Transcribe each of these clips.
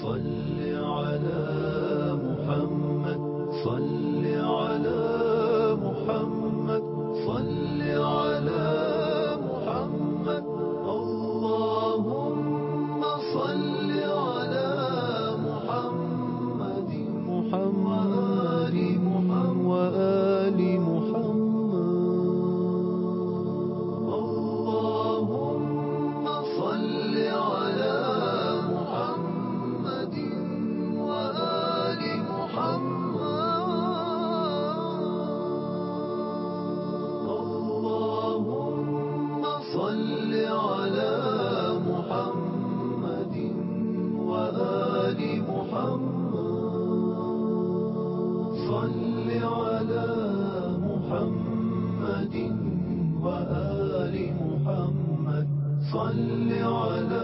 صل على محمد صل على محمد صل على محمد اللهم صل على محمد وآل محمد اللهم صل على محمد وآل محمد اللهم صل على محمد وآل محمد صل على محمد وآل محمد صل على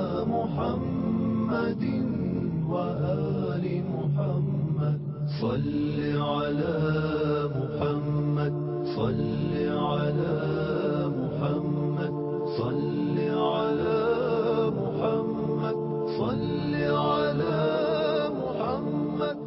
محمد وآل محمد صل على محمد صل على محمد صل على محمد صل على محمد.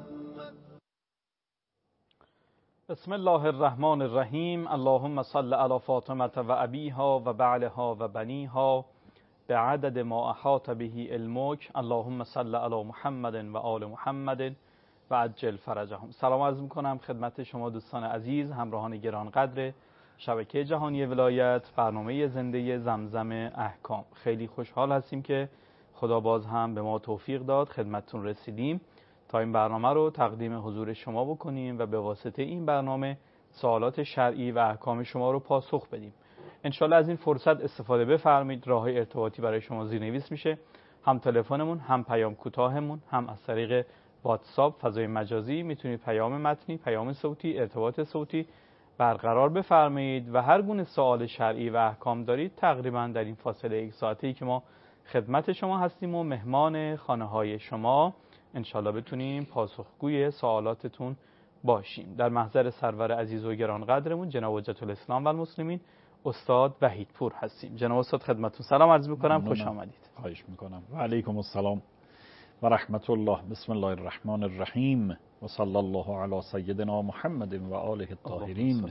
بسم الله الرحمن الرحیم. اللهم صل علی فاطمه و ابیها و بعلها و بنیها بعدد ما احاط به علمک. اللهم صل علی محمد و آل محمد و عجل فرجهم. سلام عرض میکنم خدمت شما دوستان عزیز، همراهان گرانقدر شبکه جهانی ولایت، برنامه زنده زمزم احکام. خیلی خوشحال هستیم که خدا باز هم به ما توفیق داد خدمتتون رسیدیم تا این برنامه رو تقدیم حضور شما بکنیم و به واسطه این برنامه سوالات شرعی و احکام شما رو پاسخ بدیم. انشالله از این فرصت استفاده بفرمایید. راه‌های ارتباطی برای شما زیرنویس میشه، هم تلفنمون، هم پیام کوتاهمون، هم از طریق واتساپ فضای مجازی میتونید پیام متنی، پیام صوتی، ارتباط صوتی برقرار بفرمایید و هر گونه سوال شرعی و احکام دارید تقریبا در این فاصله یک ساعته‌ای که ما خدمت شما هستیم و مهمان خانه‌های شما انشالله بتونیم پاسخگوی سوالاتتون باشیم. در محضر سرور عزیز و گرانقدرمون جناب حجت الاسلام و المسلمین استاد وحیدپور هستیم. جناب استاد خدمتتون سلام عرض می‌کنم، خوش آمدید. خواهش می‌کنم. و علیکم السلام و رحمت الله. بسم الله الرحمن الرحیم و صلی الله علی سیدنا محمد و آله الطاهرین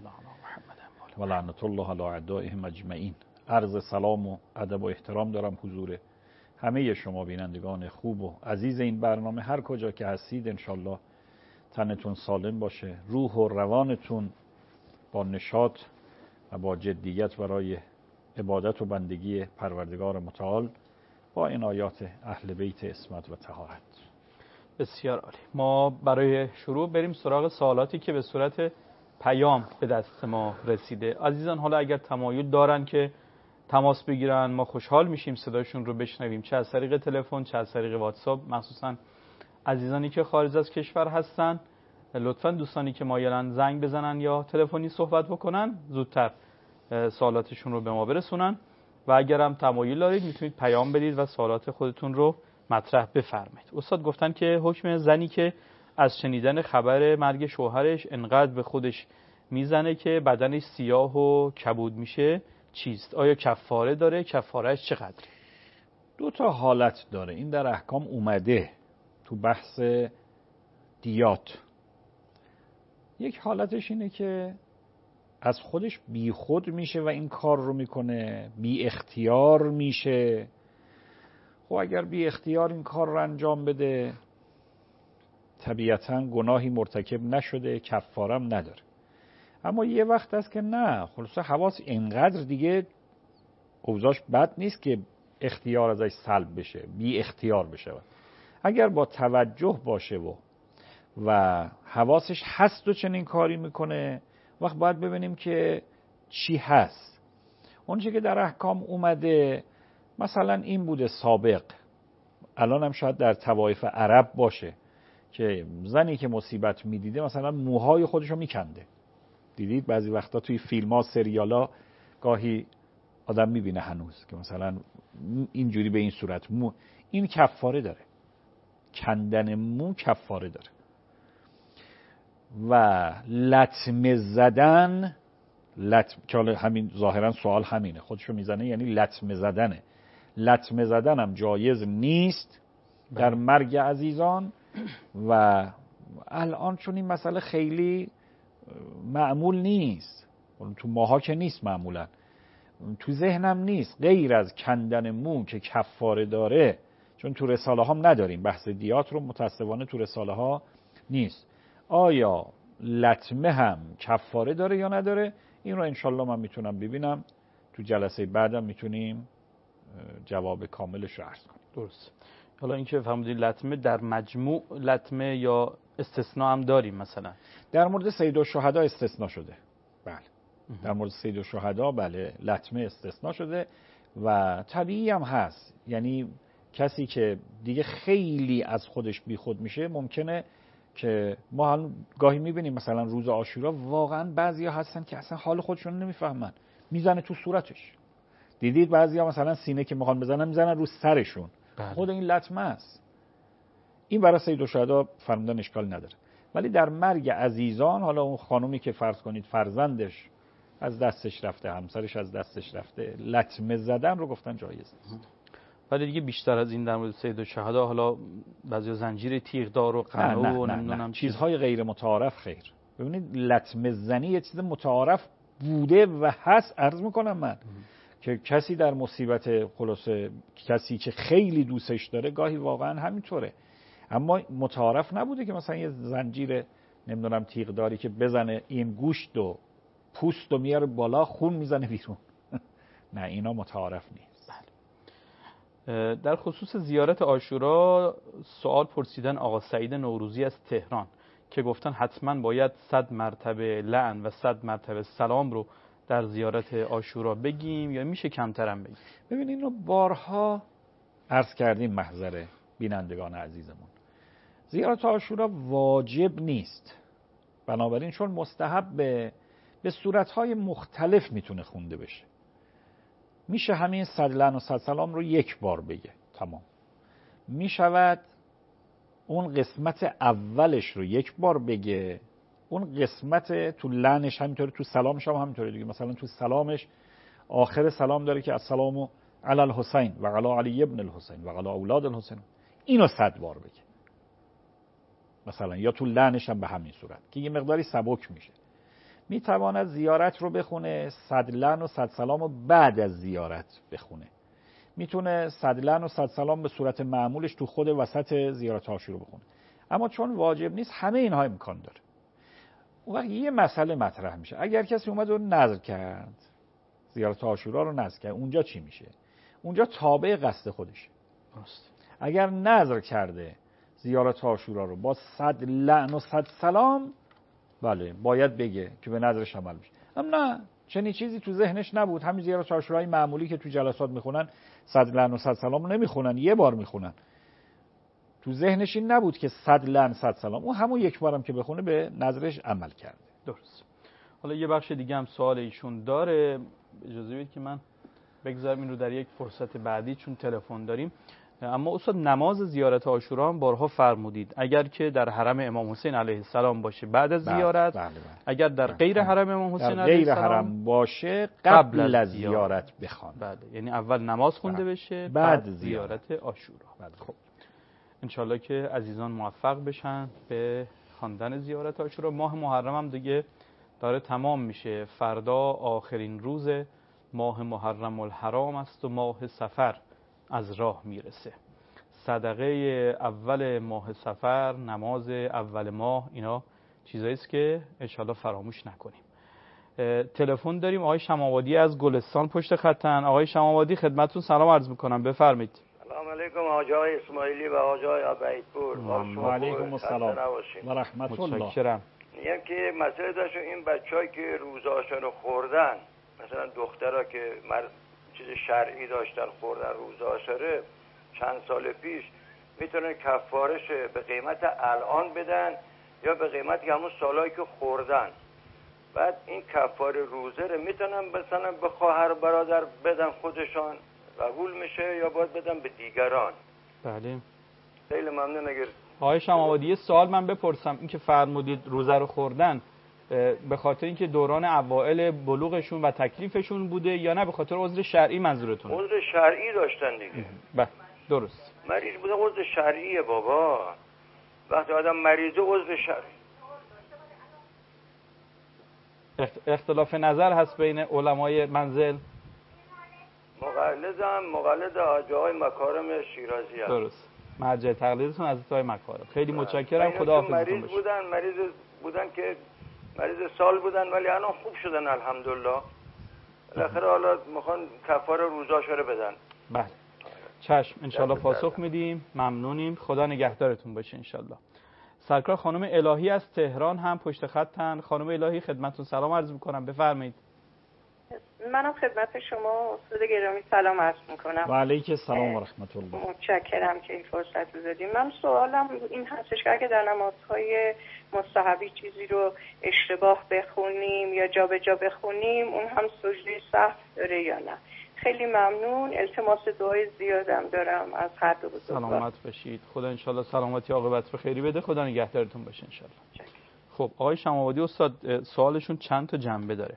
و لعنت الله علی اعدائهم اجمعین. عرض سلام و ادب و احترام دارم حضور همه شما بینندگان خوب و عزیز این برنامه، هر کجا که هستید انشالله تنتون سالم باشه، روح و روانتون با نشاط و با جدیت برای عبادت و بندگی پروردگار متعال با عنایات اهل بیت عصمت و طهارت. بسیار عالی. ما برای شروع بریم سراغ سوالاتی که به صورت پیام به دست ما رسیده. عزیزان حالا اگر تمایل دارن که تماس بگیرن ما خوشحال میشیم صداشون رو بشنویم، چه از طریق تلفن چه از طریق واتساپ. مخصوصا عزیزانی که خارج از کشور هستن لطفاً دوستانی که مایلن زنگ بزنن یا تلفنی صحبت بکنن زودتر سوالاتشون رو به ما برسونن و اگر هم تمایل دارید میتونید پیام بدید و سوالات خودتون رو مطرح بفرمایید. استاد گفتن که حکم زنی که از شنیدن خبر مرگ شوهرش انقدر به خودش میزنه که بدنش سیاه و کبود میشه چیست؟ آیا کفاره داره؟ کفارهش چقدره؟ دو تا حالت داره. این در احکام اومده تو بحث دیات. یک حالتش اینه که از خودش بی خود میشه و این کار رو میکنه، بی اختیار میشه. خب اگر بی اختیار این کار رو انجام بده طبیعتاً گناهی مرتکب نشده، کفارم نداره. اما یه وقت هست که نه، خلاصه حواس اینقدر دیگه اوضاعش بد نیست که اختیار ازش سلب بشه، بی اختیار بشه. اگر با توجه باشه و حواسش هست و چنین کاری میکنه، وقت باید ببینیم که چی هست. اون چی که در احکام اومده مثلا این بوده سابق، الان هم شاید در طوایف عرب باشه که زنی که مصیبت میدیده مثلا موهای خودشو میکنده. دیدید بعضی وقتا توی فیلم ها سریال ها گاهی آدم میبینه هنوز که مثلا اینجوری به این صورت این کفاره داره، کندن مو کفاره داره. و لطمه زدن که همین ظاهرا سوال همینه، خودشو میزنه یعنی لطمه زدنه. لطمه زدن هم جایز نیست در مرگ عزیزان. و الان چون این مسئله خیلی معمول نیست، تو ماها که نیست، معمولا تو ذهنم نیست، غیر از کندن مو که کفاره داره، چون تو رساله هم نداریم بحث دیات رو، متاسفانه تو رساله ها نیست. آیا لطمه هم کفاره داره یا نداره؟ این رو انشالله من میتونم ببینم تو جلسه بعدم میتونیم جواب کاملش رو عرض کنیم. درست. حالا اینکه فرمودید لطمه در مجموع لطمه یا استثناء هم داریم؟ مثلا در مورد سید الشهدا استثناء شده. بله. در مورد سید الشهدا بله لطمه استثناء شده و طبیعی هم هست. یعنی کسی که دیگه خیلی از خودش بیخود میشه، ممکنه که ما گاهی میبینیم مثلا روز عاشورا واقعا بعضیا هستن که اصلا حال خودشون نمیفهمن، میزنه تو صورتش. دیدید بعضیا مثلا سینه که میخوان بزنن میزنن رو سرشون. بله. خود این لطمه است. این برای سید الشهدا فرمودن اشکال نداره. ولی در مرگ عزیزان، حالا اون خانومی که فرض کنید فرزندش از دستش رفته، همسرش از دستش رفته، لطمه زدن رو گفتن جایز نیست. ولی دیگه بیشتر از این در مورد سید الشهدا، حالا بعضی زنجیر تیغدار و قنو و نمیدونم چیزهای غیر متعارف خیر. ببینید لطمه زنی یه چیز متعارف بوده و هست. عرض میکنم من که کسی در مصیبت، خلاصه کسی که خیلی دوستش داره، گاهی واقعا همینطوره، اما متعارف نبوده که مثلا یه زنجیر نمیدونم تیغداری که بزنه این گوشت و پوست و میاره بالا، خون میزنه بیرون. نه، اینا متعارف نیست. در خصوص زیارت عاشورا سوال پرسیدن آقا سعید نوروزی از تهران که گفتن حتما باید 100 مرتبه لعن و 100 مرتبه سلام رو در زیارت عاشورا بگیم یا میشه کمترم بگیم؟ ببین اینو بارها عرض کردیم محضر بینندگان عزیزمون. زیارت عاشورا واجب نیست، بنابراین چون مستحب به صورتهای مختلف میتونه خونده بشه. میشه همین 100 لعن و 100 سلام رو یک بار بگه، تمام. میشود اون قسمت اولش رو یک بار بگه، اون قسمت تو لعنش همینطوری، تو سلامش هم همینطوری دیگه. مثلا تو سلامش آخر سلام داره که السلام علی الحسین و علی علی ابن الحسین و علی اولاد الحسین، اینو 100 بار بگه مثلا. یا تو لعنش هم به همین صورت که یه مقداری سبک میشه. میتواند زیارت رو بخونه، 100 لعن و 100 سلام رو بعد از زیارت بخونه. میتونه 100 لعن و 100 سلام به صورت معمولش تو خود وسط زیارت عاشورا بخونه. اما چون واجب نیست، همه اینها امکان داره. اون وقت یه مسئله مطرح میشه. اگر کسی اومد و نذر کرد، زیارت عاشورا رو نذر کرد، اونجا چی میشه؟ اونجا تابع قصد خودشه. اگر نذر کرده زیارت عاشورا رو با 100 لعن و 100 سلام، بله باید بگه که به نظرش عمل میشه. اما نه، چنین چیزی تو ذهنش نبود. همین زیارت عاشورای معمولی که تو جلسات میخونن 100 لعن و 100 سلام نمیخونن، یه بار میخونن. تو ذهنش این نبود که 100 لعن 100 سلام، اون همون یک بارم که بخونه به نظرش عمل کرده. درست. حالا یه بخش دیگه هم سوال ایشون داره، اجازه بدید که من بگذارم این رو در یک فرصت بعدی چون تلفن داریم. اما استاد نماز زیارت عاشورا هم بارها فرمودید اگر که در حرم امام حسین علیه السلام باشه بعد از زیارت، بله. اگر در غیر حرم امام حسین علیه غیر السلام حرم باشه قبل از زیارت بخوان. بله، یعنی اول نماز خونده بشه بعد زیارت عاشورا. خب انشالله که عزیزان موفق بشن به خواندن زیارت عاشورا. ماه محرم هم دیگه داره تمام میشه، فردا آخرین روز ماه محرم الحرام است و ماه صفر از راه میرسه. صدقه اول ماه صفر، نماز اول ماه، اینا چیزایی است که انشالله فراموش نکنیم. تلفن داریم، آقای شماوادی از گلستان پشت خطن. آقای شماوادی خدمتتون سلام عرض میکنم، بفرمایید. سلام علیکم حاج آقای اسماعیلی و حاج آقای عبیدپور. و علیکم السلام و رحمت الله. متشکرم. میگم که مسئله داشت این بچه‌ای که روزه عاشورا خوردن، مثلا دخترها که چیز شرعی داشتن خوردن روزه عاشورا چند سال پیش، میتونن کفارش به قیمت الان بدن یا به قیمت همون سالایی که خوردن. بعد این کفاره روزه رو میتونن مثلا به خواهر برادر بدن، خودشان قبول میشه یا باید بدن به دیگران؟ بله. خیلی ممنون. اگر آقای شماوادی یه سوال من بپرسم، این که فرمودید روزه رو خوردن به خاطر اینکه دوران اوائل بلوغشون و تکلیفشون بوده یا نه به خاطر عذر شرعی منظورتونه؟ عذر شرعی داشتن دیگه. بله. درست. مریض بودن عضو شرعیه بابا. وقتی آدم مریضه عضو شرعی. اختلاف نظر هست بین علمای منزل. مقلد آقای مکارم شیرازی هست. درست. مرجع تقلیدتون از آقای مکارم. خیلی متشکرم. خداحافظتون باشه. مریض بودن که مریض سال بودن ولی الان خوب شدن الحمدلله. بالاخره حالا میخوان کفاره روزاشو رو بدن. بله. چشم انشالله پاسخ میدیم. ممنونیم. خدا نگهدارتون باشه انشالله. سرکار خانم الهی از تهران هم پشت خطن. خانم الهی خدمتتون سلام عرض میکنم. بفرمایید. منم خدمت شما استاد گرامی سلام عرض میکنم. و علیک السلام و رحمت الله. متشکرم که این فرصت رو دادیم. من سوالم این هستش که اگه در نمازهای مستحبی چیزی رو اشتباه بخونیم یا جابجا بخونیم اون هم سجده سهو داره یا نه؟ خیلی ممنون. التماس دعای زیادم دارم از هر دو بزرگوار. سلامت باشید. خدا انشالله سلامتی عاقبت به خیری بده. خدا نگهدارتون باشه انشالله. خب آقای شماوادی استاد سوالشون چند تا جنبه داره.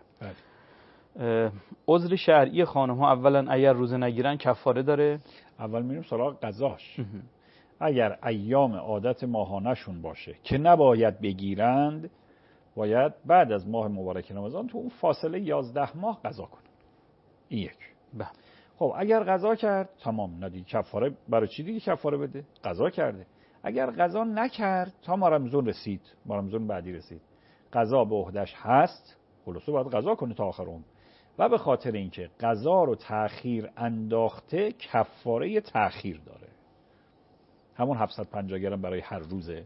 عذر شرعی خانم ها اولا اگر روزه نگیرن کفاره داره؟ اول میریم سراغ قضاش. اگر ایام عادت ماهانه شون باشه که نباید بگیرند، باید بعد از ماه مبارک رمضان تو اون فاصله 11 ماه قضا کنن. این یک. خب اگر قضا کرد تمام، ندی کفاره. برای چی دیگه کفاره بده؟ قضا کرده. اگر قضا نکرد تا ما رمضان رسید، ما رمضان بعدی رسید، قضا به عهده‌اش هست، خلاصه باید قضا کنه تا آخر عمر. و به خاطر اینکه قضا رو تأخیر انداخته کفاره تأخیر داره. همون 750 گرم برای هر روزه.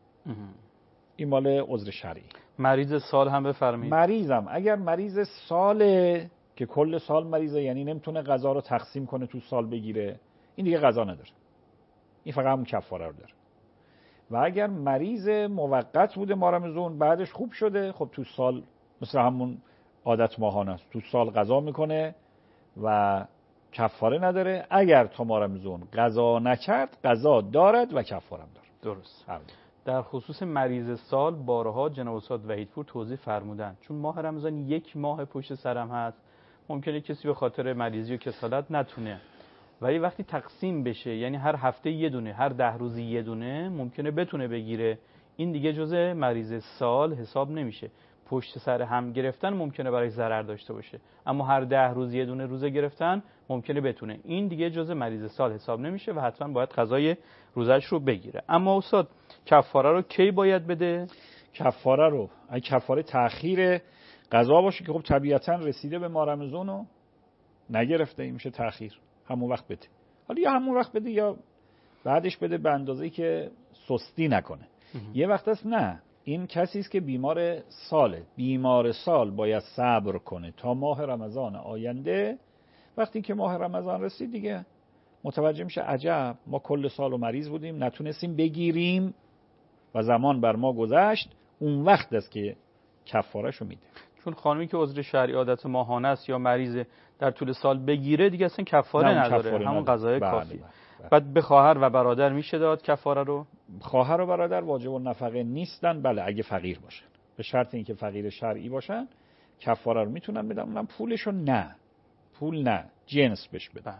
این مال عذر شرعی. مریض سال هم بفرمایید. مریضم اگر مریض ساله که کل سال مریضه، یعنی نمیتونه قضا رو تقسیم کنه تو سال بگیره، این دیگه قضا نداره. این فقط همون کفاره رو داره. و اگر مریض موقت بوده ما رمضان بعدش خوب شده، خب تو سال مثل همون عادت ماهانه است، تو سال قضا میکنه و کفاره نداره. اگر تا ما رمضان قضا نکرد قضا دارد و کفاره هم داره. درست. در خصوص مریض سال بارها جناب استاد وحیدپور توضیح فرمودن، چون ماه رمضان یک ماه پشت سرم هست، ممکنه کسی به خاطر مریضی و کسالت نتونه، ولی وقتی تقسیم بشه، یعنی هر هفته یه دونه، هر 10 روزی یه دونه، ممکنه بتونه بگیره. این دیگه جزء مریض سال حساب نمیشه. پشت سر هم گرفتن ممکنه برای ضرر داشته باشه، اما هر 10 روز یه دونه روزه گرفتن ممکنه بتونه. این دیگه جزء مریض سال حساب نمیشه و حتما باید قضای روزش رو بگیره. اما استاد کفاره رو کی باید بده؟ کفاره رو اگه کفاره تأخیر قضا باشه که خب طبیعتا رسیده به ماه رمضان و نگرفته، این میشه تأخیر، همون وقت بده. حالا یا همون وقت بده یا بعدش بده، به اندازه‌ای که سستی نکنه. یه وقت است نه، این کسی است که بیمار ساله، بیمار سال باید صبر کنه تا ماه رمضان آینده. وقتی که ماه رمضان رسید دیگه متوجه میشه عجب ما کل سال و مریض بودیم نتونستیم بگیریم و زمان بر ما گذشت، اون وقت است که کفارهشو میده. چون خانمی که عذر شرعی عادت ماهانه است یا مریض در طول سال بگیره دیگه اصلا کفاره نداره، همون قضای کافی. بعد به خواهر و برادر میشه داد کفاره رو؟ خواهر و برادر واجب النفقه نیستن، بله اگه فقیر باشن، به شرط اینکه فقیر شرعی باشن کفاره رو میتونن بدن. اونم پولشو نه، پول نه، جنس بهش بدن.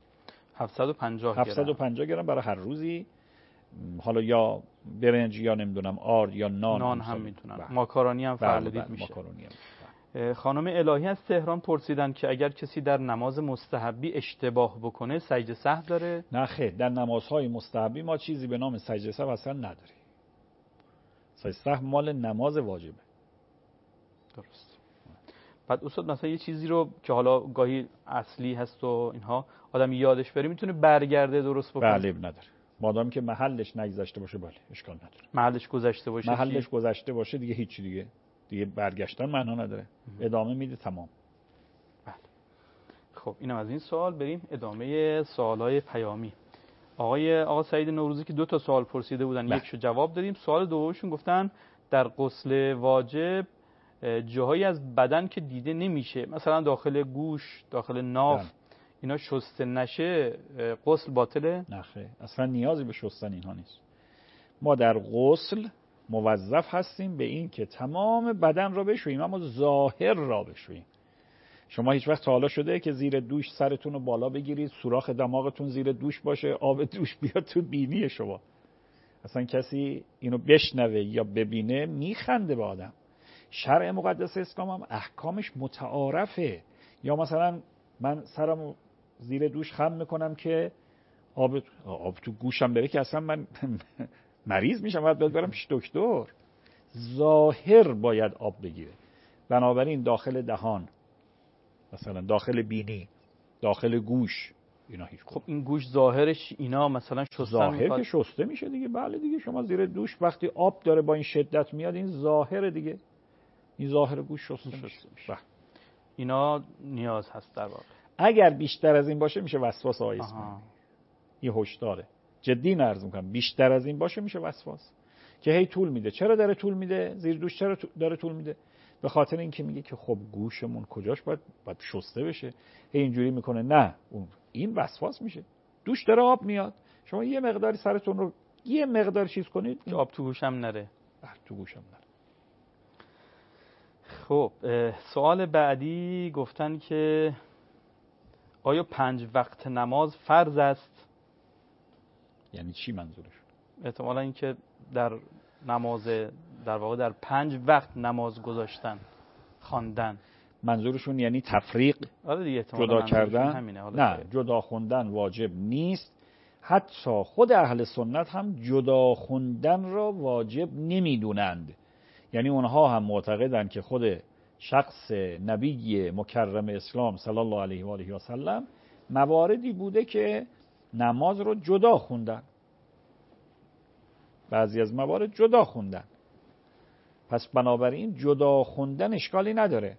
750 گرم برای هر روزی، حالا یا برنج یا نمیدونم آرد یا نان هم میتونن. ماکارونی هم فرلدید میشه. ماکارونی هم. خانم الهی از تهران پرسیدن که اگر کسی در نماز مستحبی اشتباه بکنه سجده سهو داره؟ نه خیر، در نمازهای مستحبی ما چیزی به نام سجده سهو اصلا نداریم. سجده سهو مال نماز واجبه. درست. بعد استاد مثلا یه چیزی رو که حالا گاهی اصلی هست و اینها آدم یادش بره میتونه برگرده درست بکنه؟ بله نداره، مادام که محلش نگذشته باشه بله اشکال نداره. محلش گذشته باشه؟ محلش گذشته باشه دیگه هیچی، دیگه برگشتن معنا نداره، ادامه میده تمام. بله. خب اینم از این سوال. بریم ادامه سوالای پیامی. آقا سعید نوروزی که 2 سوال پرسیده بودن، یکشو جواب دادیم. سوال دومشون گفتن در غسل واجب جاهایی از بدن که دیده نمیشه، مثلا داخل گوش، داخل ناف، اینا شسته نشه غسل باطله؟ نه خیر، اصلا نیازی به شستن اینها نیست. ما در غسل موظف هستیم به این که تمام بدن را بشوییم، اما ظاهر را بشوییم. شما هیچ وقت حالا شده که زیر دوش سرتون رو بالا بگیرید، سوراخ دماغتون زیر دوش باشه، آب دوش بیاد تو بینی شما؟ اصلا کسی اینو بشنوه یا ببینه میخنده به آدم. شرع مقدس اسلام هم احکامش متعارفه. یا مثلا من سرم زیر دوش خم میکنم که آب تو گوشم بره که اصلا من مریض میشم، باید برم پیش دکتر. ظاهر باید آب بگیره. بنابراین داخل دهان، مثلا داخل بینی، داخل گوش، اینا هیچ. خب این گوش ظاهرش اینا مثلا شستن ظاهر که شسته میشه دیگه. بله دیگه، شما زیر دوش وقتی آب داره با این شدت میاد، این ظاهر دیگه، این ظاهر گوش شسته میشه. اینا نیاز هست در واقع. اگر بیشتر از این باشه میشه وسواس آقای اسماعیلی. این هشداره، جدی عرض میکنم. بیشتر از این باشه میشه وسواس که هی طول میده. چرا داره طول میده؟ زیر دوش چرا داره طول میده؟ به خاطر اینکه میگه که خب گوشمون کجاش باید شسته بشه، هی اینجوری میکنه. نه، این وسواس میشه. دوش داره آب میاد، شما یه مقداری سرتون رو یه مقدار چیز کنید که آب تو گوشم نره. تو گوشم نره. خب سوال بعدی گفتن که آیا 5 وقت نماز فرض است؟ یعنی چی منظورشون؟ احتمالا اینکه در نماز، در واقع در 5 وقت نماز گذاشتن، خواندن. منظورشون یعنی تفریق، آره دیگه، جدا کردن؟ نه، جدا خوندن واجب نیست. حتی خود اهل سنت هم جدا خوندن را واجب نمیدونند. یعنی اونها هم معتقدند که خود شخص نبی مکرم اسلام صلی الله علیه و آله و سلم مواردی بوده که نماز رو جدا خوندن، بعضی از موارد جدا خوندن. پس بنابراین جدا خوندن اشکالی نداره.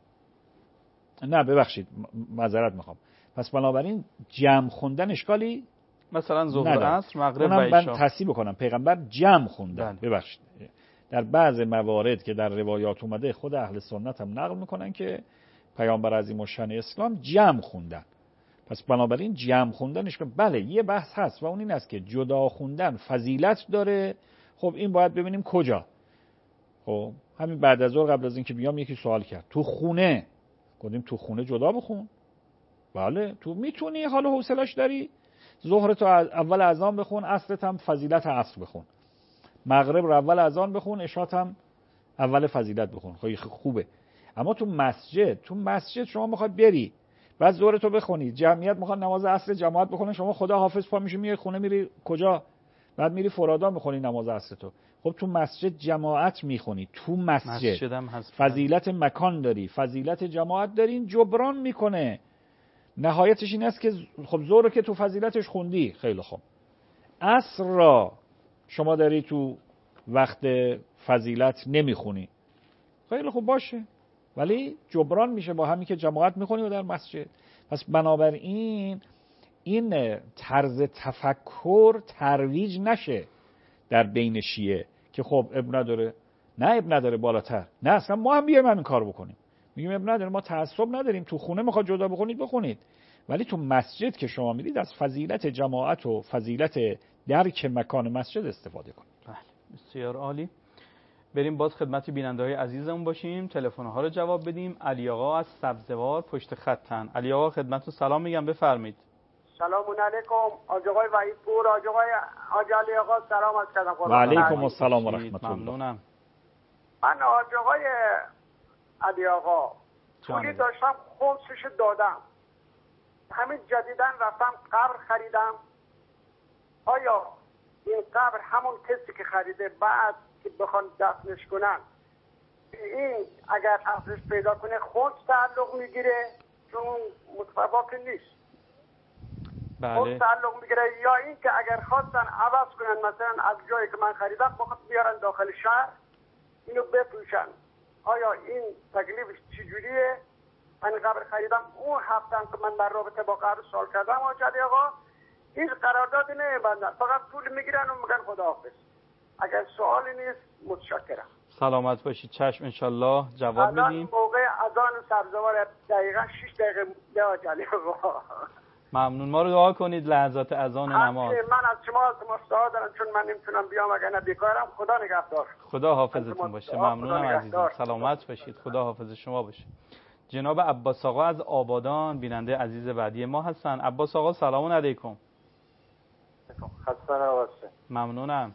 نه ببخشید، معذرت میخوام. پس بنابراین جمع خوندن اشکالی مثلا ظهر و عصر، مغرب و عشا. من تصحیح بکنم، پیغمبر جمع خوندن. ببخشید، در بعض موارد که در روایات اومده خود اهل سنت هم نقل میکنن که پیامبر عظیم الشأن اسلام جمع خوندن. پس بنابراین جمع خوندنش که بله یه بحث هست و اون این است که جدا خوندن فضیلت داره. خب این باید ببینیم کجا. خب همین بعد از ظهر قبل از اینکه بیام یکی سوال کرد تو خونه، گفتیم تو خونه جدا بخون. بله تو میتونی، حال و حوصله‌اش داری، ظهر تو اول اذان بخون، عصرت هم فضیلت عصر بخون، مغرب رو اول اذان بخون، عشات هم اول فضیلت بخون. خب خوبه. اما تو مسجد شما میخواد بری، بعد ظهر تو بخونی، جمعیت میخواد نماز عصر جماعت بخونه، شما خدا حافظ پا میشی میای خونه، میری کجا؟ بعد میری فرادا میخونی نماز عصر تو. خب تو مسجد جماعت میخونی، تو مسجد فضیلت مکان داری، فضیلت جماعت داری، این جبران میکنه. نهایتش این است که خب ظهر که تو فضیلتش خوندی، خیلی خوب، عصر را شما داری تو وقت فضیلت نمیخونی، خیلی خوب باشه، ولی جبران میشه با همین که جماعت میخونی و در مسجد. پس بنابراین این طرز تفکر ترویج نشه در بین شیعه که خب اب نداره، نه اب نداره بالاتر، نه اصلا ما هم بیایم همین کار بکنیم. میگیم اب نداره، ما تعصب نداریم، تو خونه میخواد جدا بخونید بخونید، ولی تو مسجد که شما میرید از فضیلت جماعت و فضیلت درک مکان مسجد استفاده کنید. بله بسیار عالی. بریم باز خدمت بیننده‌های عزیزمون باشیم، تلفن‌ها رو جواب بدیم. علی آقا از سبزوار پشت خطن. علی آقا خدمتتون سلام میگم، بفرمایید. سلام علیکم آج آقای وحید پور، آج علی آقا سلام عرض کردم. و علیکم السلام و رحمت الله. ممنونم. من آج آقای علی آقا پولی داشتم خمسش دادم، همین جدیدن رفتم قبر خریدم. آیا این قبر همون کسی که خریده بعد که بخوان دفنش کنن این اگر ارزش پیدا کنه خمس تعلق میگیره؟ چون متفاوت نیست. بله. تعلق میگیره، یا این که اگر خواستن عوض کنن مثلا از جایی که من خریدم بخواد بیارن داخل شهر اینو بفروشن، آیا این تکلیفش چجوریه؟ من قبر خریدم اون هفتم که من در رابطه با قبر سوال کردم آجالی آقا این قرارداد نمیبندن، فقط پول میگیرن و میگن خداحافظ. اگر سوالی نیست متشکرم. سلامت باشید. چشم انشالله جواب میدیم. الان موقع اذان سبزوار دقیقا 6 دقیقه مونده آجالی آقا. ممنون، ما رو دعا کنید لحظات اذان نماز. من از شما دعا دارم چون من نمیتونم بیام، اگر نه بیکارم. خدا نگهدار. خدا حافظتون باشه. ممنونم عزیزم، سلامت باشید، خدا حافظ شما باشه. جناب عباس آقا از آبادان بیننده عزیز بعدی ما هستن. عباس آقا سلام علیکم. خسته نباشه. ممنونم.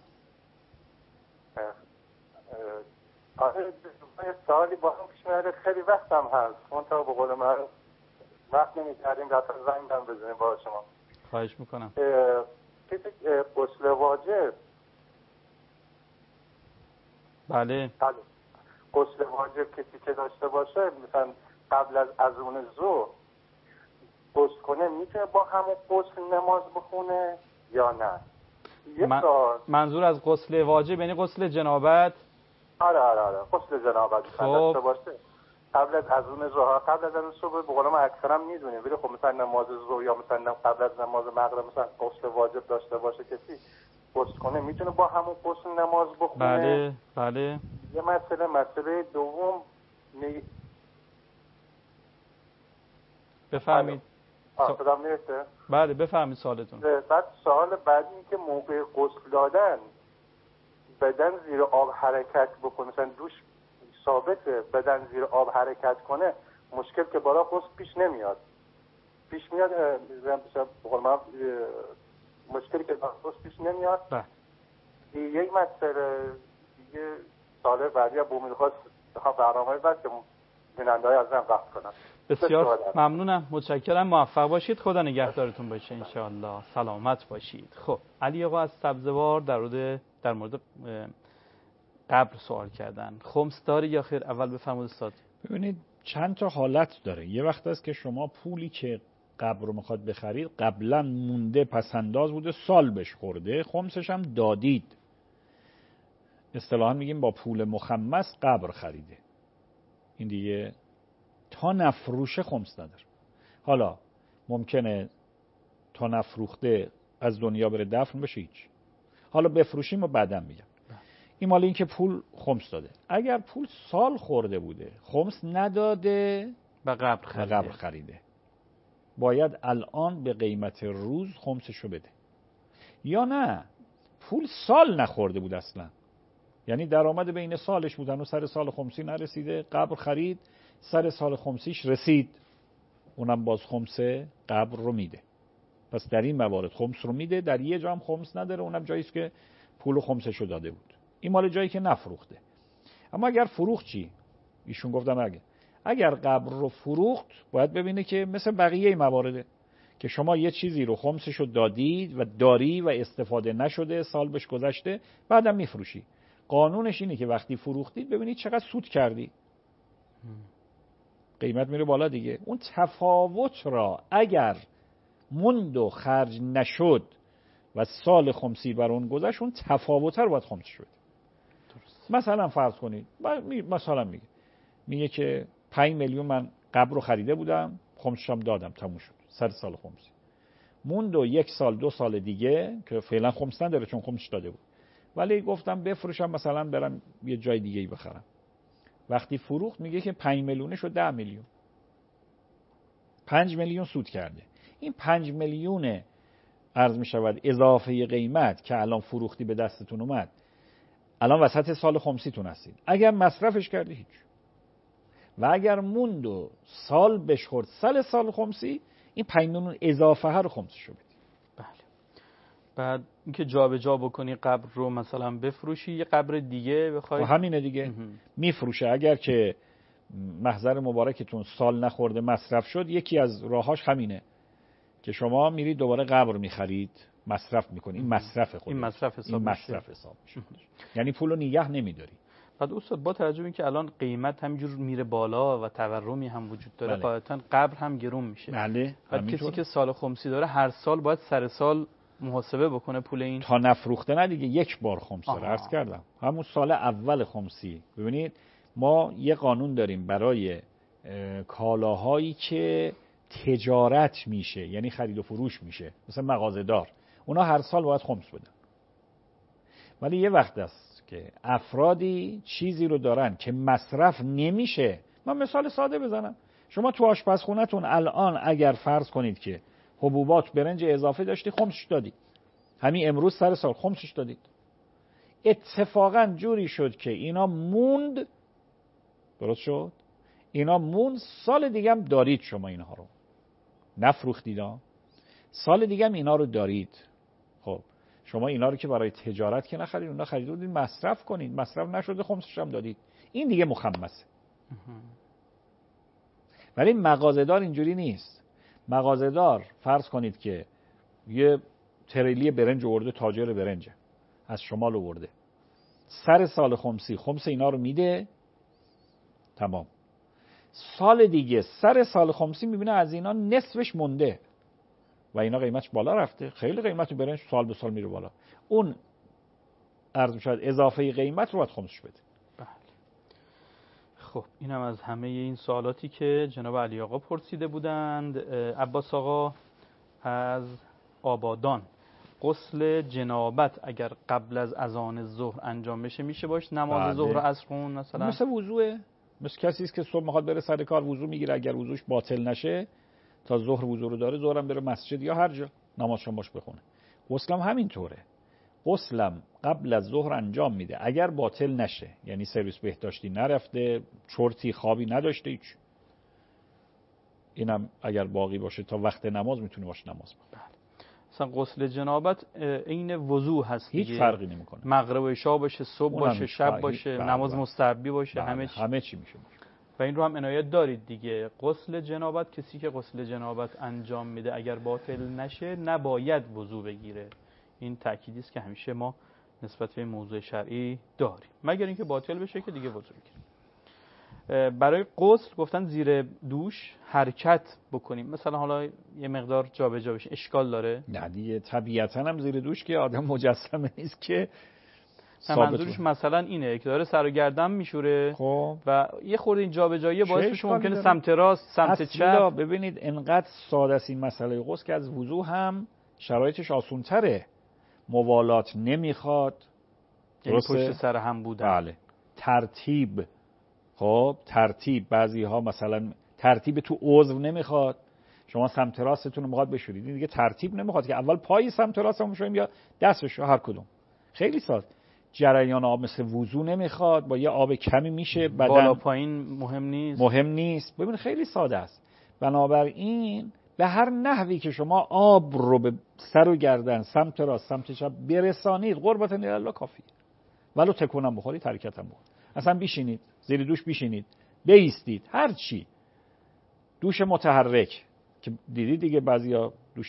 آره سوالی با هم پیش میاد، خیلی وقتم هست منطقه به قول من وقت نمی‌کردیم رفت زنگ هم بزنیم با شما. خواهش میکنم. کسی غسل واجب بله غسل واجب کسی که داشته باشه مثلا قبل از اذان ظهر غسل کنه میتونه با همون غسل نماز بخونه یا نه؟ منظور از غسل واجب یعنی غسل جنابت؟ آره غسل جنابت داشته باشه قبل از اذان ظهر قبل از اذان صبح به قول ما اکثرا میدونیم، ولی خب مثلا نماز ظهر یا مثلا قبل از نماز مغرب مثلا غسل واجب داشته باشه کسی غسل کنه میتونه با همون غسل نماز بخونه؟ بله. یه مسئله دوم بفرمایید. صدام میرسه؟ بله بفرمایید سوالتون. بعد سوال بعدی این که موقع غسل دادن بدن زیر آب حرکت بکنه، مثلا دوش ثابته بدن زیر آب حرکت کنه، مشکل که بالا غسل پیش نمیاد بقول من مشکلی که غسل پیش نمیاد. یک مسئله دیگه سال بعدی با میخواست برنامه بعد که بیننده‌های از من وقت کنم. بسیار ممنونم، متشکرم، موفق باشید، خدا نگهدارتون باشه انشاءالله، سلامت باشید. خب علی آقا از سبزوار در مورد قبر سوال کردن. خمس داره یا خیر؟ اول بفرمایید استاد. ببینید چند تا حالت داره. یه وقت است که شما پولی که قبر رو میخواد بخرید قبلا مونده پسنداز بوده سال بهش خورده، خمسش هم دادید، اصطلاحا میگیم با پول مخمس قبر خریده، این دیگه تا نفروشه خمس نداره. حالا ممکنه تا نفروخته از دنیا بره دفن بشه هیچ، حالا بفروشیم و بعدم میگم. این مال این که پول خمس داده. اگر پول سال خورده بوده خمس نداده و قبر خریده، باید الان به قیمت روز خمسشو بده. یا نه پول سال نخورده بود اصلا، یعنی درآمد بین سالش بودن و سر سال خمسی نرسیده، قبر خرید، سر سال خمسیش رسید، اونم باز خمس قبر رو میده. پس در این موارد خمس رو میده. در یه جا هم خمس نداره، اونم جاییست که پول خمسشو داده بود. این مال جایی که نفروخته. اما اگر فروخت چی؟ ایشون گفتم اگر قبر رو فروخت باید ببینه که مثل بقیه موارده که شما یه چیزی رو خمسشو دادید و داری و استفاده نشده، سال بهش گذشته، بعدم میفروشی. قانونش اینه که وقتی فروختید ببینید چقدر سود کردی، قیمت میره بالا دیگه. اون تفاوت را اگر موند و خرج نشد و سال خمسی بر اون گذشت، اون تفاوت رو باید خمسش بده. مثلا فرض کنید مثلا میگه که 5 میلیون من قبر رو خریده بودم، خمسشم دادم، تموم شد سر سال خمسی. موند و 1 سال 2 سال دیگه که فعلا خمس نداره چون خمسش داده بود، ولی گفتم بفروشم مثلا برم یه جای دیگه بخرم. وقتی فروخت میگه که 5 میلیونه شد 10 میلیون، 5 میلیون سود کرده. این 5 میلیون عرض می شود اضافه قیمت که الان فروختی به دستتون اومد، الان وسط سال خمسیتون هستید، اگر مصرفش کردی هیچ، و اگر موند و سال بشخورد سال خمسی، این 5 میلیون اضافه ها رو خمسشو بدی. بله. بعد اینکه جابجا بکنی قبر رو، مثلا بفروشی یه قبر دیگه بخوای، همینه دیگه. میفروشه. اگر که محضر مبارکتون سال نخورده مصرف شد، یکی از راهاش همینه که شما میرید دوباره قبر میخرید، مصرف میکنید. این مصرف خودت، این مصرف حساب میشه. یعنی پولو نگه نمیداری. بعد استاد با توجه به اینکه الان قیمت همینجور میره بالا و تورمی هم وجود داره، قاعدتاً قبر هم گرون میشه. بله. بعد کسی که سال خمسی داره هر سال باید سر سال محاسبه بکنه پول این تا نفروخته، نه دیگه، یک بار خمس داره. عرض کردم همون سال اول خمسی. ببینید ما یه قانون داریم برای کالاهایی که تجارت میشه، یعنی خرید و فروش میشه، مثلا مغازه‌دار، اونا هر سال باید خمس بدن. ولی یه وقت است که افرادی چیزی رو دارن که مصرف نمیشه. من مثال ساده بزنم، شما تو آشپزخونه‌تون الان اگر فرض کنید که حبوبات برنج اضافه داشتی، خمسش دادی، همین امروز سر سال خمسش دادید، اتفاقا جوری شد که اینا موند، درست شد، اینا مون، سال دیگه هم دارید شما اینها رو، نفروختید ها، سال دیگه هم اینا رو دارید. خب شما اینا رو که برای تجارت که نخرید، اونا خریدید مصرف کنید، مصرف نشده خمسش هم دادید، این دیگه مخمسه. ولی مغازه‌دار اینجوری نیست. مغازه‌دار فرض کنید که یه تریلی برنج آورده، تاجر برنج از شمال آورده، سر سال خمسی خمس اینا رو میده، تمام. سال دیگه سر سال خمسی میبینه از اینا نصفش مونده و اینا قیمتش بالا رفته، خیلی قیمت برنج سال به سال میره بالا، اون عرض میشود اضافه قیمت رو باید خمسش بده. بله. خب اینم از همه این سوالاتی که جناب علی آقا پرسیده بودند. عباس آقا از آبادان، غسل جنابت اگر قبل از اذان ظهر انجام بشه میشه باش نماز ظهر و عصر خون مثلا؟ مثل وضوئه، مثل کسی است که صبح میخواد بره سر کار وضو میگیره، اگر وضوش باطل نشه تا ظهر وضو رو داره، ظهرم بره مسجد یا هر جا نمازش باش بخونه. غسلم همینطوره، غسلم قبل از ظهر انجام میده اگر باطل نشه، یعنی سرویس بهداشتی نرفته، چرتی خوابی نداشته، هیچ. اینم اگر باقی باشه تا وقت نماز میتونه باشه نماز بخونه. مثلا غسل جنابت عین وضو هست، هیچ فرقی نمیکنه، مغرب و عشاء باشه، صبح باشه، شب باشه، نماز مستحبی باشه، همه چی میشه. و این رو هم عنایت دارید دیگه. غسل جنابت، کسی که غسل جنابت انجام میده اگر باطل نشه نباید وضو بگیره. این تأکیدی است که همیشه ما نسبت به موضوع شرعی داریم، مگر اینکه باطل بشه که دیگه وضو بگیریم. برای غسل گفتن زیر دوش حرکت بکنیم، مثلا حالا یه مقدار جابجا بشه، اشکال داره؟ نه دیگه، طبیعتاً هم زیر دوش که آدم مجسمه نیست که منظورش مثلا اینه که داره سر و گردن میشوره، خب و یه خورده این جابجایی باعث بشه ممکنه سمت راست سمت چپ. ببینید انقدر ساده است این مسئله غسل که از وضو هم شرایطش آسان‌تره، موالات نمیخواد، یعنی پشت سر هم بودن. بله. ترتیب، خب ترتیب، بعضی ها مثلا ترتیب تو عضو نمیخواد، شما سمت راستتون رو میخواد بشورید، این دیگه ترتیب نمیخواد که اول پای سمت راستمون بشوریم یا دستش، هر کدوم. خیلی ساده. جریان آب مثل وضو نمیخواد، با یه آب کمی میشه، بدن بالا پایین مهم نیست. ببین خیلی ساده است. بنابراین به هر نحوی که شما آب رو به سر و گردن سمت راست سمت چپ برسانید، قربت الله کافیه. ولو تکونم بخورید، حرکتم بخورید، اصلا بشینید زیر دوش، بشینید، بایستید، هر چی. دوش متحرک که دیدید دیگه، بعضیا دوش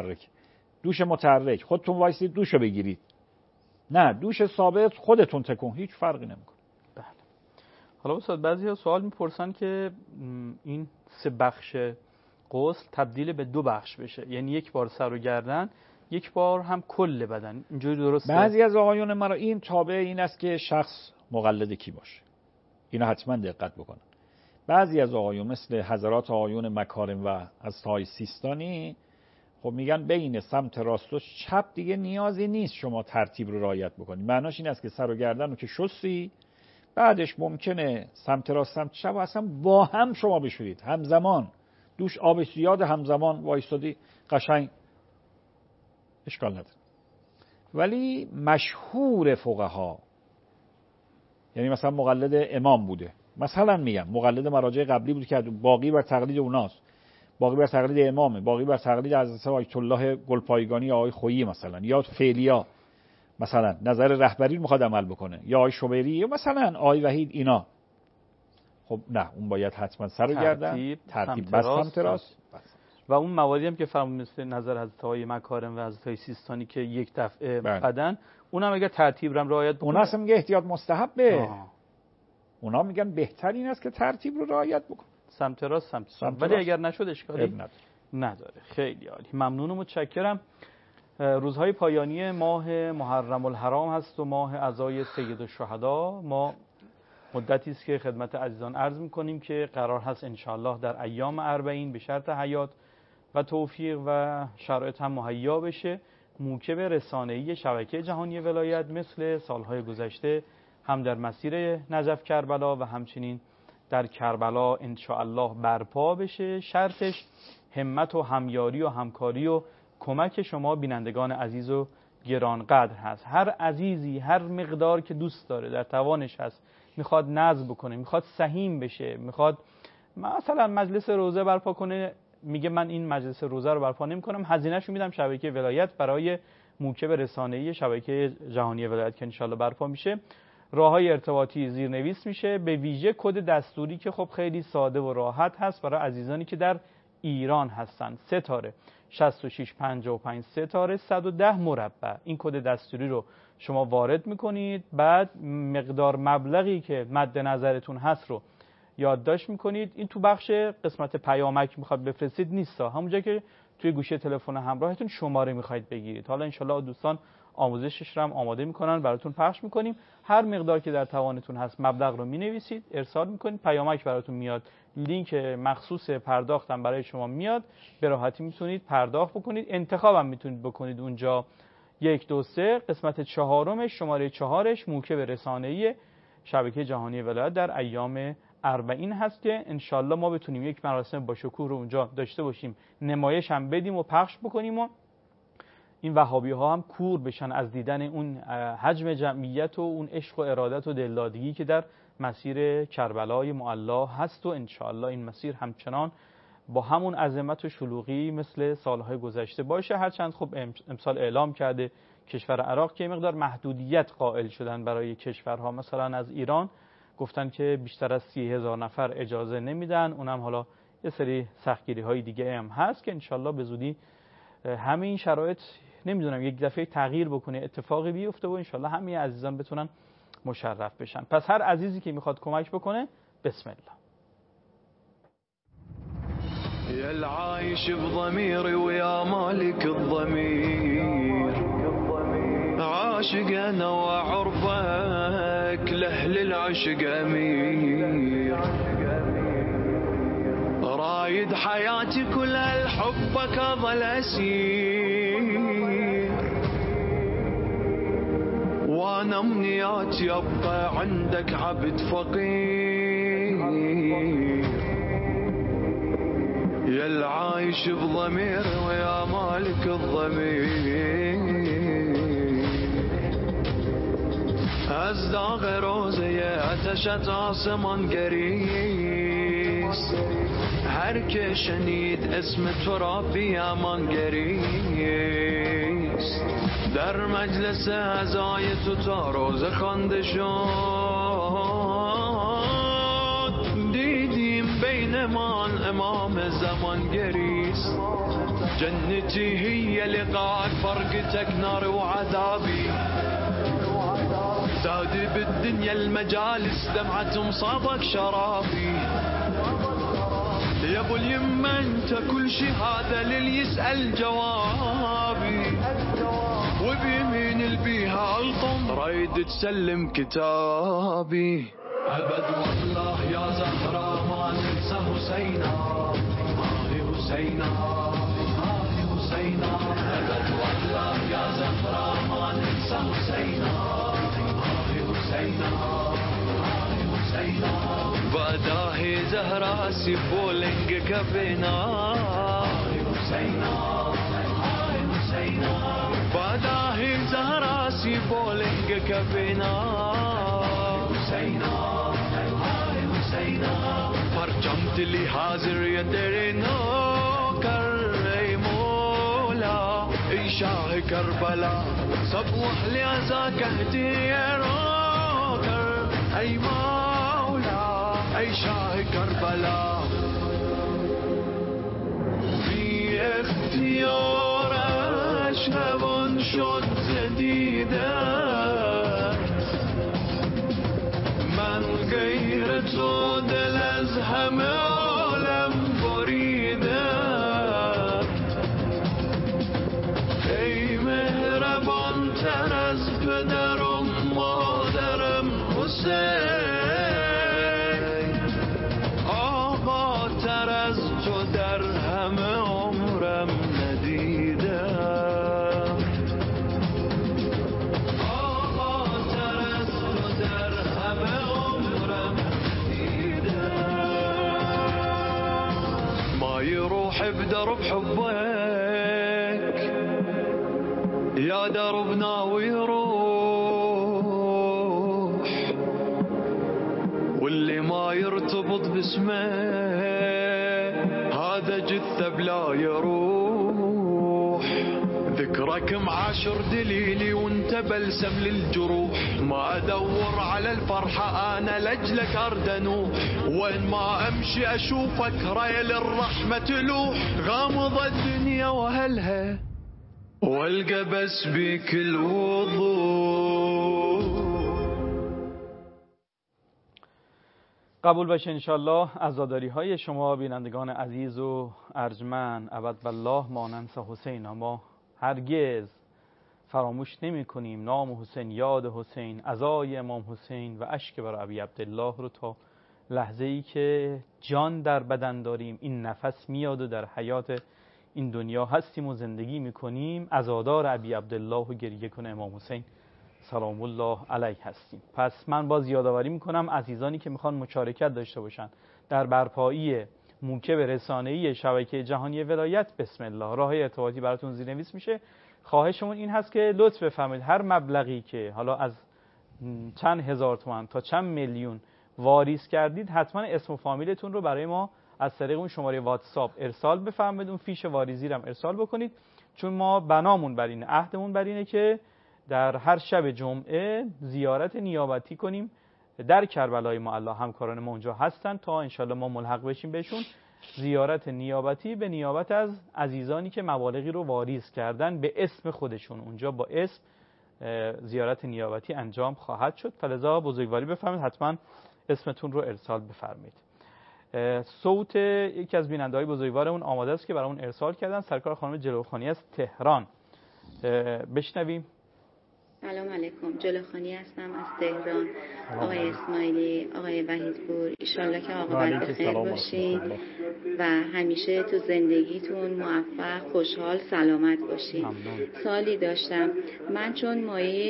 متحرک خودتون وایسید دوشو بگیرید، نه دوش ثابت خودتون تکون، هیچ فرقی نمیکنه. بله. حالا استاد بعضیا سوال میپرسن که این 3 بخش غسل تبدیل به 2 بخش بشه، یعنی یک بار سر و گردن، یک بار هم کل بدن، اینجوری درسته؟ بعضی از آقایون مرا این تابع این است که شخص مقلد کی باشه، اینا حتما دقت بکنن. بعضی از آقایون مثل حضرات آقایون مکارم و از تای سیستانی، خب میگن بین سمت راست و چپ دیگه نیازی نیست شما ترتیب رو رعایت بکنید. معناش این است که سر و گردن رو که شستی، بعدش ممکنه سمت راست سمت چپ اصلا با هم شما بشورید، همزمان دوش آبش زیاد، همزمان وایستادی، قشنگ اشکال نداره. ولی مشهور فقها، یعنی مثلا مقلد امام بوده، مثلا میگم مقلد مراجع قبلی بود که باقی بر تقلید اوناست، باقی بر تقلید امامه، باقی بر تقلید حضرت آیت الله گلپایگانی آقای خویی مثلا، یا فعلیا مثلا نظر رهبری میخواد عمل بکنه، یا آقای شبیری، یا مثلا آقای وحید، اینا خب نه، اون باید حتما سر و گردن ترتیب بس سمت راست. و اون مواردی هم که فرمودید مثل نظر حضرت آقای مکارم و حضرت آقای سیستانی که یک دفعه بدن، اونم اگر ترتیب رو رعایت بکنه، اونا اصلا میگه احتیاط مستحبه. اونا میگن بهتر این است که ترتیب رو رعایت بکن، سمت راست سمت چپ، ولی اگر نشد اشکالی نداره. خیلی عالی، ممنون و متشکرم. روزهای پایانی ماه محرم الحرام هست و ماه عزای سید الشهدا. ما مدتی است که خدمت عزیزان عرض می‌کنیم که قرار هست انشاءالله در ایام 40 به شرط حیات و توفیق و شرایط هم مهیا بشه، موکب رسانه‌ای شبکه جهانی ولایت مثل سالهای گذشته هم در مسیر نجف کربلا و همچنین در کربلا انشاءالله برپا بشه. شرطش همت و همیاری و همکاری و کمک شما بینندگان عزیز و گرانقدر هست. هر عزیزی هر مقدار که دوست داره در توانش هست، میخواد نذر بکنه، میخواد سهیم بشه، میخواد مثلا مجلس روزه برپا کنه، میگه من این مجلس روزه رو برپا نمی‌کنم، هزینه‌شو میدم شبکه ولایت برای موکب رسانه‌ای شبکه جهانی ولایت که انشالله برپا میشه. راه‌های ارتباطی زیرنویس میشه، به ویژه کد دستوری که خب خیلی ساده و راحت هست برای عزیزانی که در ایران هستن. 3 6655 3 110 مربع. این کد دستوری رو شما وارد میکنید، بعد مقدار مبلغی که مد نظرتون هست رو یادداشت میکنید. این تو بخش قسمت پیامک میخواد بفرستید نیستا، همونجا که توی گوشه تلفن همراهتون شماره میخواید بگیرید. حالا انشالله دوستان آموزشش رو هم آماده میکنن، براتون پخش میکنیم. هر مقدار که در توانتون هست مبلغ رو مینویسید، ارسال میکنید، پیامک براتون میاد، لینک مخصوص پرداخت هم برای شما میاد، به راحتی میتونید پرداخت بکنید. انتخاب هم میتونید بکنید اونجا 1 2 3 قسمت 4 شماره 4 موکب رسانه‌ای شبکه جهانی ولایت در ایام 40 هست که انشالله ما بتونیم یک مراسم با شکوه رو اونجا داشته باشیم، نمایش هم بدیم و پخش بکنیم و این وهابی ها هم کور بشن از دیدن اون حجم جمعیت و اون عشق و ارادت و دلدادگی که در مسیر کربلای معلا هست و انشالله این مسیر همچنان با همون عظمت و شلوغی مثل سالهای گذشته باشه. هرچند خب امسال اعلام کرده کشور عراق که مقدار محدودیت قائل شدن برای کشورها، مثلا از ایران گفتن که بیشتر از 30,000 نفر اجازه نمیدن، اونم حالا یه سری سختگیری های دیگه هم هست که انشالله به زودی همه این شرایط نمیدونم یک دفعه تغییر بکنه، اتفاقی بیفته و انشالله همه عزیزان بتونن مشرف بشن. پس هر عزیزی که میخواد کمک بکنه بسم الله. يا العايش بضميري ويا مالك الضمير، عاشق انا وعرفك لاهل العشق امير، رايد حياتي كلها لحبك اظل اسير، وانا امنياتي ابقى عندك عبد فقير، يا العايش بضمير ويا مالك الضمير، ازداغ روزه اتشت آسمان گریست، هر که شنید اسم تو را بی امان گریست، در مجلس عزای تو تا روزه خوانده شد، دیدیم بینمان امام زمان گریست، جنتي هي لقاك فرقتك نار وعذابي، زادي بالدنيا المجالس دمعة مصابك شرابي، يا ابو اليمة انت كل شي هذا للي يسأل جوابي، وبيمين البيها الطم رايد تسلم كتابي، أبد والله يا زهرة ما ننسى حسينا، حسينا حسينا، أبد والله يا زهرة ما ننسى حسينا، حسينا حسينا، بداهي زهرة سيبولنج كفينا، حسينا حسينا، بداهي زهرة سيبولنج كفينا، حسينا حسينا، فرجمت لي حاضر يا تیرے نوکر اے مولا، اے شاہ کربلا سب اہل عزا کہتے ہیں روکر اے مولا، اے شاہ کربلا، بی اختیارش روان شد زدیدن، من غیر تو دل از همه عالم بریدم، ای مهربان تر از پدر و مادرم حسین، آقا تر از تو در همه عمرم ندیدم، آقا تر از تو در همه عمرم ندیدم، ما يروح بدرب حبك يا دربنا ويروح، واللي ما ما يرتبط باسمه هذا جثة بلا يروح. ذكرك معاشر دليلي وانت بلسم للجروح. ما ادور على الفرحة انا لاجلك ارد انوح. وين ما امشي اشوفك ريل الرحمة تلوح. غامضة الدنيا واهلها والقى بس بك الوضوح. قبول باشه انشالله. عزاداری های شما بینندگان عزیز و ارجمند، ابد بالله ما ننسى حسین، ما هرگز فراموش نمی کنیم نام حسین، یاد حسین، عزای امام حسین و اشک بر ابی عبدالله رو تا لحظه ای که جان در بدن داریم، این نفس میاد و در حیات این دنیا هستیم و زندگی میکنیم، عزادار ابی عبدالله و گریه کنه امام حسین سلام الله علیه هستیم. پس من باز یادآوری میکنم عزیزانی که میخوان مشارکت داشته باشن در برپایی موکب رسانه‌ای شبکه جهانی ولایت، بسم الله، راه ارتباطی براتون زیرنویس میشه. خواهشمون این هست که لطف بفرمایید هر مبلغی که حالا از چند هزار تومان تا چند میلیون واریز کردید، حتما اسم و فامیلتون رو برای ما از طریق اون شماره واتساپ ارسال بفرمایید. اون فیش واریزی رو هم ارسال بکنید، چون ما بنامون بر اینه، عهدمون بر اینه که در هر شب جمعه زیارت نیابتی کنیم در کربلای معلی. همکاران ما اونجا هستن تا انشالله ما ملحق بشیم بهشون. زیارت نیابتی به نیابت از عزیزانی که مبالغی رو واریز کردن به اسم خودشون، اونجا با اسم زیارت نیابتی انجام خواهد شد. فلذا بزرگواری بفرمایید، حتما اسمتون رو ارسال بفرمایید. صوت یکی از بیننده‌های بزرگوارمون آماده است که برامون ارسال کردن، سرکار خانم جلوخانی از تهران. بشنویم. سلام علیکم، جلوخانی هستم از تهران. آقای اسماعیلی، آقای وحیدپور، ایشالله که عاقبت بخیر باشید و همیشه تو زندگیتون موفق، خوشحال، سلامت باشید. سوالی داشتم من، چون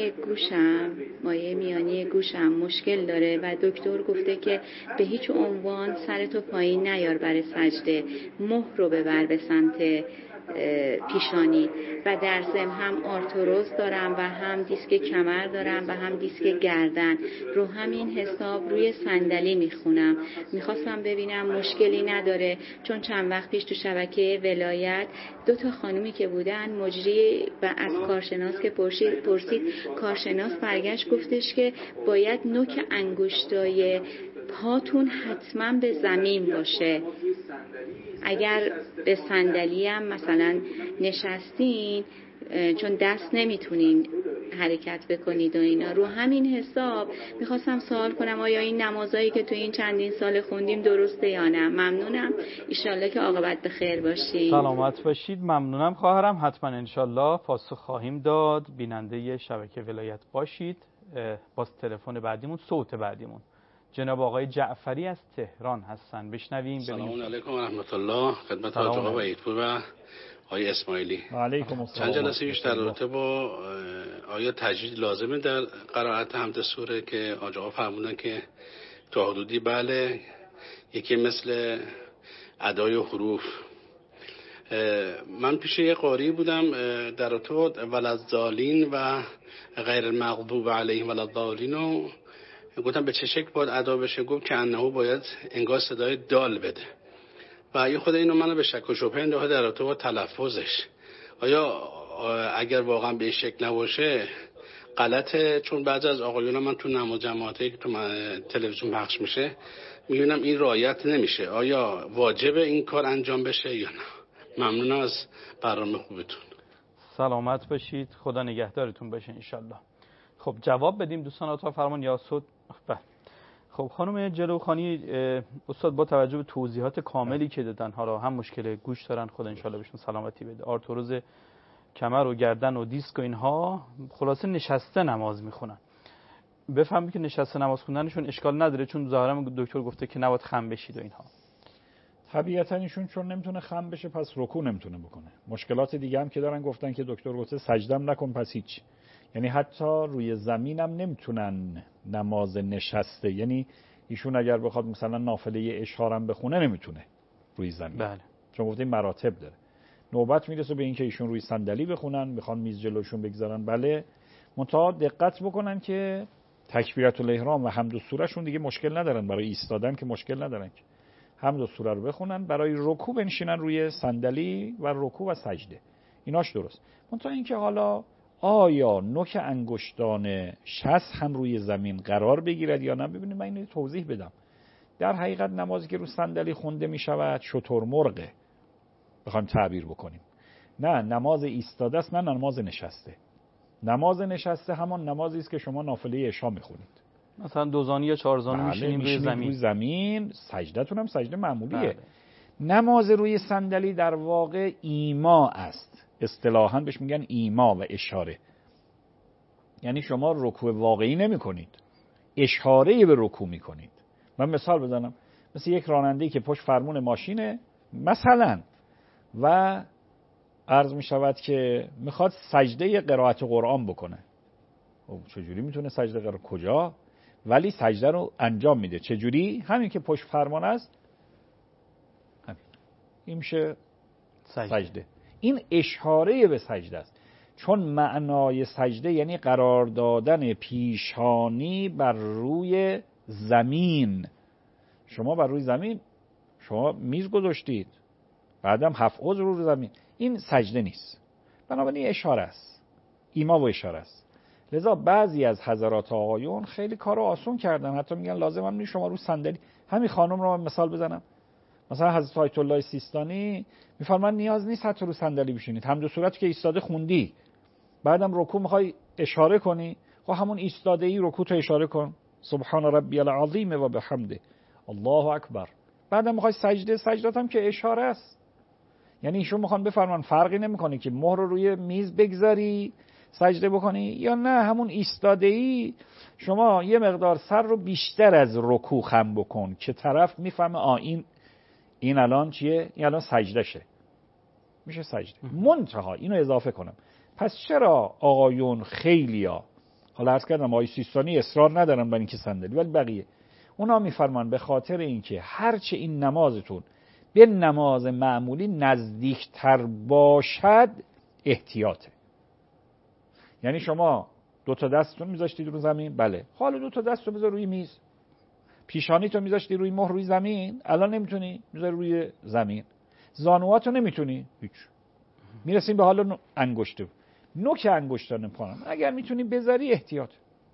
مایه میانی گوشم مشکل داره و دکتر گفته که به هیچ عنوان سرتو پایین نیار برای سجده، مهر رو ببر به سمت پیشانی و در ضمن هم آرتروز دارم و هم دیسک کمر دارم و هم دیسک گردن. رو همین حساب روی صندلی میخونم. میخواستم ببینم مشکلی نداره، چون چند وقت پیش تو شبکه ولایت 2 خانومی که بودن مجری و از کارشناس که پرسید کارشناس برگشت گفتش که باید نوک انگشتای پاتون حتما به زمین باشه. اگر به صندلی هم مثلا نشستین، چون دست نمیتونین حرکت بکنید و اینا، رو همین حساب میخواستم سوال کنم آیا این نمازایی که تو این چندین سال خوندیم درسته یا نه؟ ممنونم، ایشالله که عاقبت به خیر باشید. سلامت باشید. ممنونم خواهرم، حتما انشالله پاسخ خواهیم داد. بیننده شبکه ولایت باشید. باز تلفن بعدیمون، صوت بعدیمون جناب آقای جعفری از تهران هستن. بشنویم. سلام علیکم و رحمت الله. خدمت حاج آقا وحیدپور و آقای اسماعیلی. و علیکم السلام. چند جلسه پیش در رابطه با آیا تجوید لازمه در قرائت حمد سوره که حاج آقا فرمودن که تا حدودی بله، یکی مثل ادای حروف. من پیش یه قاری بودم در رابطه با ولضالین و غیر المغضوب علیهم ولضالین و گفتم به چه شکل باید ادا بشه؟ گفت که انه باید انگار صدای دال بده و یه خود اینو منو به شک و شبهه انداخت در رابطه با تلفظش. آیا اگر واقعا به این شکل نباشه غلطه؟ چون بعضی از آقایون من تو نماز جماعتی که تو تلویزیون پخش میشه میبینم این رعایت نمیشه. آیا واجبه این کار انجام بشه یا نه؟ ممنون از برنامه خوبتون. سلامت باشید، خدا نگهدارتون باشه انشالله. خب جواب بدیم دوستان اتاق فرمان یا صوت؟ خب خانم جلوخانی استاد با توجه به توضیحات کاملی که دادن، حالا هم مشکل گوش دارن، خدا انشالله بهشون سلامتی بده، آرتروز کمر و گردن و دیسک و اینها، خلاصه نشسته نماز میخونن. بفهمید که نشسته نماز خوندنشون اشکال نداره، چون ظاهرا دکتر گفته که نباید خم بشید و اینها. طبیعتا ایشون چون نمیتونه خم بشه پس رکوع نمیتونه بکنه. مشکلات دیگه هم که دارن گفتن که دکتر گفته سجدم نکن پس هیچ. یعنی حتی روی زمینم نمیتونن نماز نشسته، یعنی ایشون اگر بخواد مثلا نافله اشارم بخونه نمیتونه روی زمین. بله. چون گفته مراتب داره. نوبت میرسه به این که ایشون روی صندلی بخونن، میخوان میز جلوشون بگذارن، بله، منتها دقت بکنن که تکبیرت الاحرام و حمد و سوره شون دیگه مشکل ندارن، برای ایستادن که مشکل ندارن، حمد و سوره رو بخونن، برای رکوع بنشینن روی صندلی و رکوع و سجده، ایناش درست. منتها اینکه حالا آیا نوک انگشتان شست هم روی زمین قرار بگیرد یا نه، ببینید من اینو توضیح بدم. در حقیقت نمازی که رو صندلی خونده می شود شترمرغه، بخوایم تعبیر بکنیم. نه نماز ایستاده است، نه نماز نشسته. نماز نشسته همان نمازی است که شما نافله عشا میخونید، مثلا دوزانی یا چهارزانی میشینیم روی زمین. روی زمین سجدتون هم سجده معمولیه. بله. نماز روی صندلی در واقع ایما است، اصطلاحاً بهش میگن ایما و اشاره. یعنی شما رکوع واقعی نمی کنید، اشاره به رکوع می کنید. من مثال بزنم، مثل یک راننده‌ای که پشت فرمون ماشینه مثلا و عرض می شود که میخواد سجده قرائت قرآن بکنه. چجوری میتونه سجده قرائت؟ کجا؟ ولی سجده رو انجام میده. چجوری؟ همین که پشت فرمان است، همین این میشه سجده. این اشاره به سجده است، چون معنای سجده یعنی قرار دادن پیشانی بر روی زمین. شما بر روی زمین، شما میز گذاشتید، بعدم 7 عضو رو زمین، این سجده نیست، بنابراین اشاره است، ایما و اشاره است. لذا بعضی از حضرات آقایون خیلی کارو آسون کردن، حتی میگن لازم هم نیست شما رو صندلی. همین خانم رو مثال بزنم، مثلا حضرت آیت الله سیستانی میفرمان نیاز نیست حتی رو صندلی بشینید، حمد و سورت که ایستاده خوندی، بعدم رکوع میخوای اشاره کنی، خب همون ایستاده ای رکوع تو اشاره کن، سبحان ربی العظیم و بحمده الله اکبر. بعدم میخوای سجده، سجدات هم که اشاره است. یعنی ایشون میخوان بفرمان فرقی نمیکنه که مهر رو روی میز بگذاری سجده بکنی یا نه، همون ایستاده ای شما یه مقدار سر رو بیشتر از رکوع خم بکن که طرف میفهمه این الان چیه، این الان سجده شه، میشه سجده. منتها اینو اضافه کنم، پس چرا آقایون خیلیا، حالا عرض کردم آقای سیستانی اصرار ندارن بر اینکه صندلی، ولی بقیه اونا میفرمان به خاطر اینکه هرچه این نمازتون به نماز معمولی نزدیکتر باشد احتیاطه. یعنی شما 2 تا دستتون میذاشتید رو زمین، بله، حالا 2 تا دستو بذار روی میز، پیشانیتو میذاشتی روی مهر روی زمین، الان نمیتونی بذار روی زمین، زانواتو نمیتونی، هیچ. میرسیم به حالا انگشت، نوک انگشتان پایان اگر میتونی بذاری احتیاط،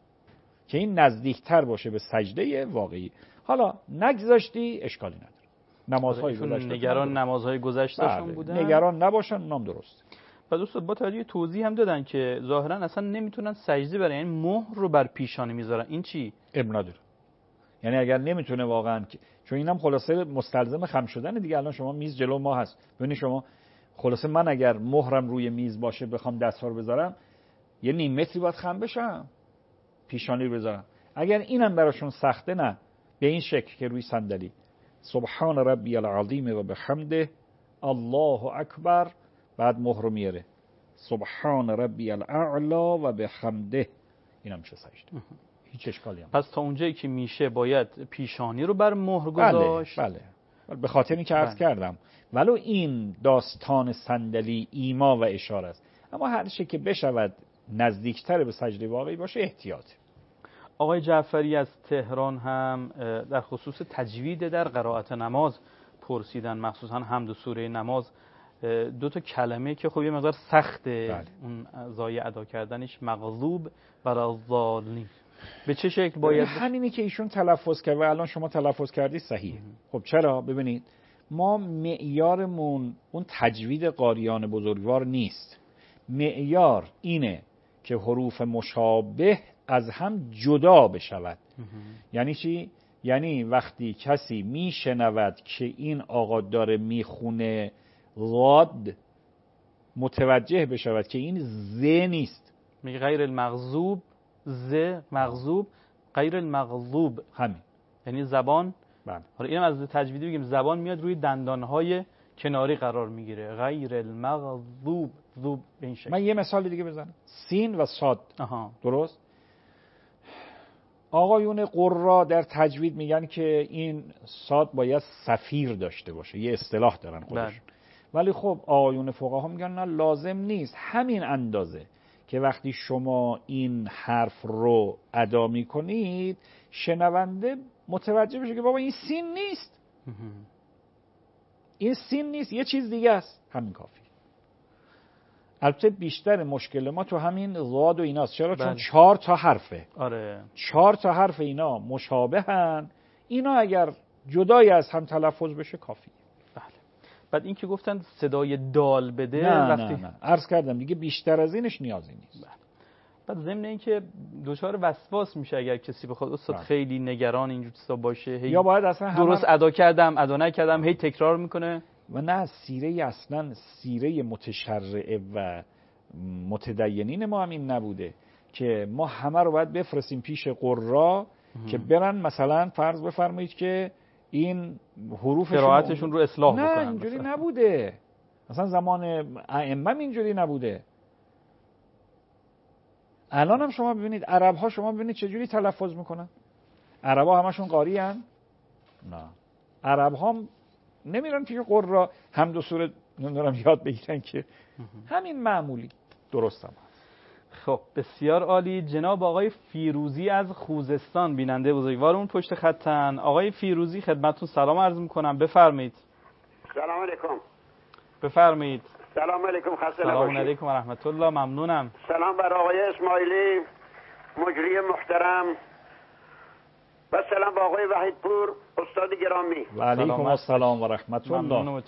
که این نزدیکتر باشه به سجده واقعی. حالا نگذاشتی اشکالی نداره، نمازهای گذشته نگران نمازهای گذشتهشون بودن، نگران نباشن، نام درست. و دوستان با توجه توضیح هم دادن که ظاهرا اصلا نمیتونن سجده برن، یعنی مهر رو بر پیشانی میذارن، این چی؟ ابن نداره. یعنی اگر نمیتونه واقعا، چون اینم خلاصه مستلزم خم شدن دیگه. الان شما میز جلو ما هست، ببینید شما خلاصه من اگر مهرم روی میز باشه بخوام دست‌ها رو بذارم یه نیم متری باید خم بشم پیشانی رو بذارم. اگر اینم براشون سخته، نه به این شکل که روی صندلی سبحان ربی العظیم و بحمده الله اکبر، بعد مهر رو میاره سبحان ربی الاعلا و بحمده، اینم میشه سجده، هیچ اشکالی هم. پس تا اونجایی که میشه باید پیشانی رو بر مهر گذاشت. بله به خاطر اینکه عرض کردم ولو این داستان صندلی ایما و اشاره است، اما هر چه که بشود نزدیکتر به سجده واقعی باشه احتیاط. آقای جعفری از تهران هم در خصوص تجوید در قرائت نماز پرسیدن، مخصوصا حمد و سوره نماز. 2 تا کلمه که خب یه مقدار سخته، بله. اون ضایع ادا کردنش، مغضوب بر الضالین، به چه شکل باید؟ همینی که ایشون تلفظ کرد و الان شما تلفظ کردی صحیح. خب چرا؟ ببینید ما معیارمون اون تجوید قاریان بزرگوار نیست. معیار اینه که حروف مشابه از هم جدا بشود. یعنی چی؟ یعنی وقتی کسی میشنود که این آقا داره میخونه غاد، متوجه بشود که این ز نیست. میگه غیر المغضوب، ز مغضوب، غیر المغضوب، همین یعنی زبان. بله. حالا اینم از تجویدی بگیم، زبان میاد روی دندانهای کناری قرار میگیره، غیر المغضوب، ذوب به این شکل. من یه مثال دیگه بزنم، سین و صاد. درست؟ آقایون قرا در تجوید میگن که این صاد باید صفیر داشته باشه، یه اصطلاح دارن خودشون. ولی خب آقایون فقها میگن نه لازم نیست، همین اندازه که وقتی شما این حرف رو ادا میکنید شنونده متوجه بشه که بابا این سین نیست، این سین نیست، یه چیز دیگه است. همین کافی. البته بیشتر مشکل ما تو همین ضاد و ایناست. چرا؟ چون 4 تا حرفه. آره. 4 تا حرف اینا مشابهن. اینا اگر جدای از هم تلفظ بشه کافی. بله. بعد این که گفتن صدای دال بده نه عرض کردم دیگه بیشتر از اینش نیازی نیست. بله. بعد ضمن این که دچار وسواس میشه اگر کسی بخواد استاد خیلی نگران اینجور چیزا باشه، یا باید اصلا درست ادا کردم ادا نکردم هی تکرار میکنه. و نه، سیره اصلا سیره متشرعه و متدینین ما هم این نبوده که ما همه رو باید بفرستیم پیش قرا که برن مثلا فرض بفرمایید که این حروفشون قرائتشون رو اصلاح بکنن. نه اینجوری نبوده، مثلا زمان ائمه اینجوری نبوده. الان هم شما ببینید عرب ها، شما ببینید چجوری تلفظ میکنن. عرب ها همشون قاری هن؟ نه، عرب ها نمیرن پیش قرا حمد و سوره نمیدونم یاد بگیرن که همین معمولی درست هم هست. خب بسیار عالی. جناب آقای فیروزی از خوزستان بیننده بزرگوارمون پشت خطن. آقای فیروزی خدمتتون سلام عرض میکنم، بفرمایید. سلام علیکم. بفرمایید. سلام علیکم. خسته نباشید. سلام علیکم و رحمت الله. ممنونم. سلام بر آقای اسماعیلی مجری محترم و سلام با آقای وحیدپور استاد گرامی. و علیکم السلام و رحمت الله.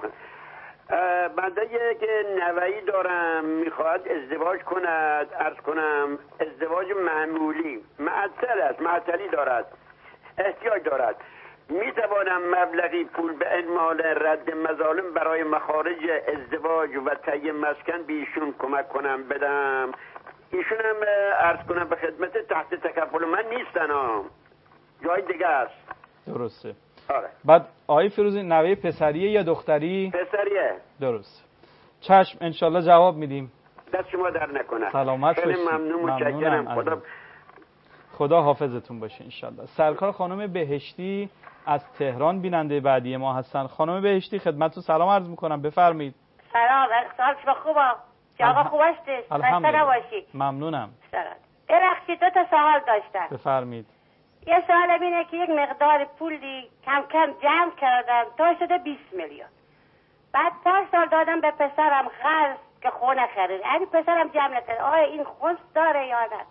بنده یک نوه‌ای دارم میخواهد ازدواج کند. عرض کنم ازدواج معمولی، معطل است، معطلی دارد، احتیاج دارد. میتوانم مبلغی پول به عنوان رد مظالم برای مخارج ازدواج و طی مسکن به ایشون کمک کنم بدم؟ ایشون هم عرض کنم به خدمت تحت تکفل من نیستن، جای دیگه است. درسته. آره. بعد آقای فیروزی نوه پسریه یا دختری؟ پسریه. درست. چشم انشالله جواب میدیم. دست شما در نکنه. سلامت باشید. خیلی ممنون، متشکرم. خدا حافظتون باشه انشالله. سرکار خانم بهشتی از تهران بیننده بعدی ما هستن. خانم بهشتی خدمتتون سلام عرض میکنم، بفرمایید. سلام، حال شما خوبه؟ آقا خوب هستید؟ خسته نباشید. ممنونم. ببخشید 2 تا سوال داشتم. بفرمایید. یه سوالم اینه که یک مقدار پولی کم کم جمع کردم تا شده 20 میلیون. بعد 5 سال دادم به پسرم قرض که خونه خرید. یعنی پسرم جمع نکرد. آیا این خونس داره یا نه؟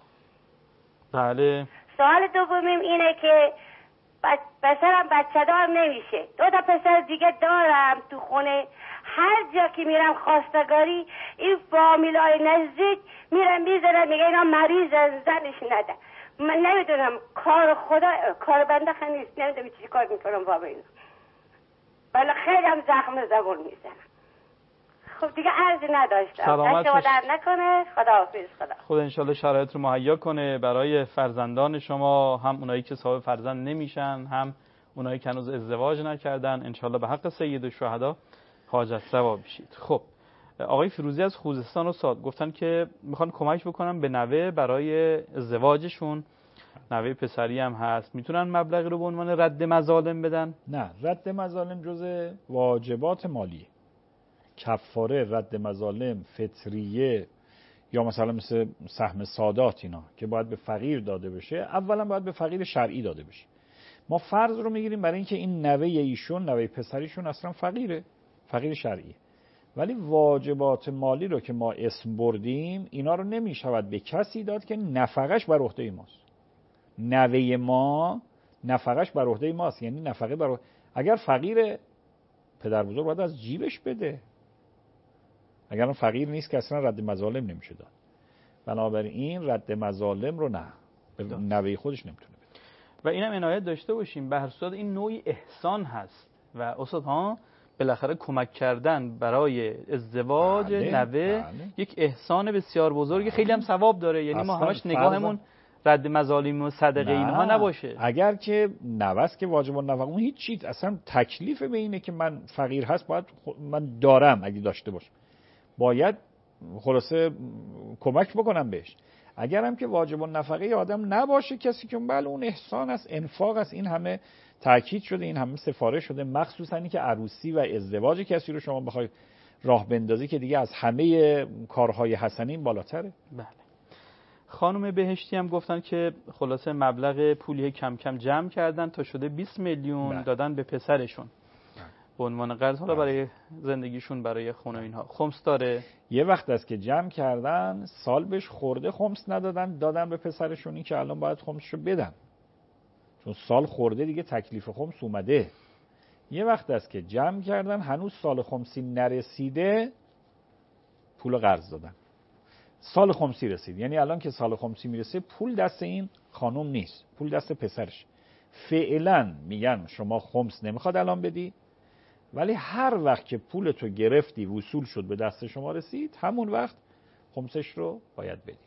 بله. سوال دومیم اینه که پسرم بچه دار نمیشه. 2 تا پسر دیگه دارم تو خونه. هر جا که میرم خواستگاری این فامیلای نزدیک میرم میزنن میگه اینا مریضن زنش نده. من نمیدونم کار بنده نیست، نمیدونم چی کار میکنم بابا اینا. ولی خیلی هم زخم زبون میزنم. خب دیگه عرضی نداشتم. دست در نکنه. خداحافظ. خدا انشالله شرایط رو مهیا کنه برای فرزندان شما، هم اونایی که صاحب فرزند نمیشن، هم اونایی که هنوز ازدواج نکردن. انشالله به حق سید الشهدا حاجت روا بشید. خب آقای فیروزی از خوزستان استاد گفتن که میخوان کمک بکنن به نوه برای ازدواجشون. نوه پسری هم هست، میتونن مبلغی رو به عنوان رد مظالم بدن؟ نه، رد مظالم جزء واجبات مالیه. کفاره، رد مظالم، فطریه یا مثلا مثل سهم سادات اینا که باید به فقیر داده بشه، اولا باید به فقیر شرعی داده بشه. ما فرض رو میگیریم برای اینکه این نوه ایشون، نوه پسریشون اصلا فقیره، فقیر شرعی. ولی واجبات مالی رو که ما اسم بردیم اینا رو نمیشود به کسی داد که نفقش بر عهده ماست. نوه ما نفقش بر عهده ماست، یعنی نفقه بر اگر فقیر پدر بزرگ باید از جیبش بده. اگر فقیر نیست که اصلا رد مظالم نمیشه داد. بنابراین رد مظالم رو نه، به نوه خودش نمیتونه بده. و اینم عنایت داشته باشیم به هر صورت این نوعی احسان هست و استاد ها بالاخره کمک کردن برای ازدواج نوه یک احسان بسیار بزرگ، خیلی هم ثواب داره. یعنی ما همش نگاهمون رد مظالم و صدقه اینها نباشه. اگر که نوست که واجب النفقه اون هیچ چیز اصلا تکلیف به اینه که من فقیر هست باید من دارم، اگه داشته باشم باید خلاصه کمک بکنم بهش. اگرم که واجب النفقه آدم نباشه کسی که بله اون احسان است، انفاق است، این همه تاکید شده، این همه سفارش شده، مخصوصا این که عروسی و ازدواج کسی رو شما بخواید راه بندازی که دیگه از همه کارهای حسنین بالاتره. بله. خانم بهشتی هم گفتن که خلاصه مبلغ پولی کم کم جمع کردن تا شده 20 میلیون دادن به پسرشون به عنوان قرض، حالا برای زندگیشون، برای خونه اینها. خمس داره؟ یه وقت است که جمع کردن، سال بهش خورده خمس ندادن، دادن به پسرشون، این که الان باید خمسشو بدن چون سال خورده دیگه تکلیف خمس اومده. یه وقت است که جمع کردن، هنوز سال خمسی نرسیده، پول قرض دادن. سال خمسی رسید، یعنی الان که سال خمسی میرسه پول دست این خانم نیست، پول دست پسرش. فعلا میگن شما خمس نمیخواد الان بدی، ولی هر وقت که پولتو گرفتی وصول شد به دست شما رسید، همون وقت خمسش رو باید بدی.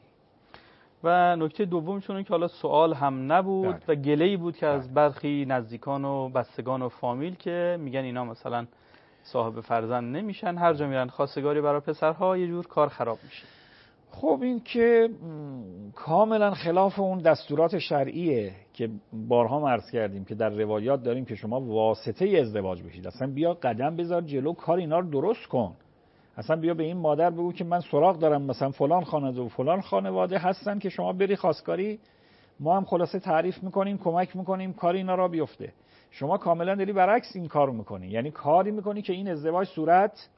و نکته دومشون این که حالا سوال هم نبود و گله‌ای بود که از برخی نزدیکان و بستگان و فامیل که میگن اینا مثلا صاحب فرزند نمیشن، هر جا میرن خواستگاری برای پسرها یه جور کار خراب میشه. خب این که کاملا خلاف اون دستورات شرعیه که بارها عرض کردیم که در روایات داریم که شما واسطه ازدواج بشید. اصلا بیا قدم بذار جلو، کار اینا رو درست کن. اصلا بیا به این مادر بگو که من سراغ دارم، مثلا فلان خانواده و فلان خانواده هستن که شما بری خواستگاری، ما هم خلاصه تعریف میکنیم، کمک میکنیم کار اینا را بیفته. شما کاملا داری برعکس این کارو میکنی، یعنی کاری میکنی که این ازدواج صورت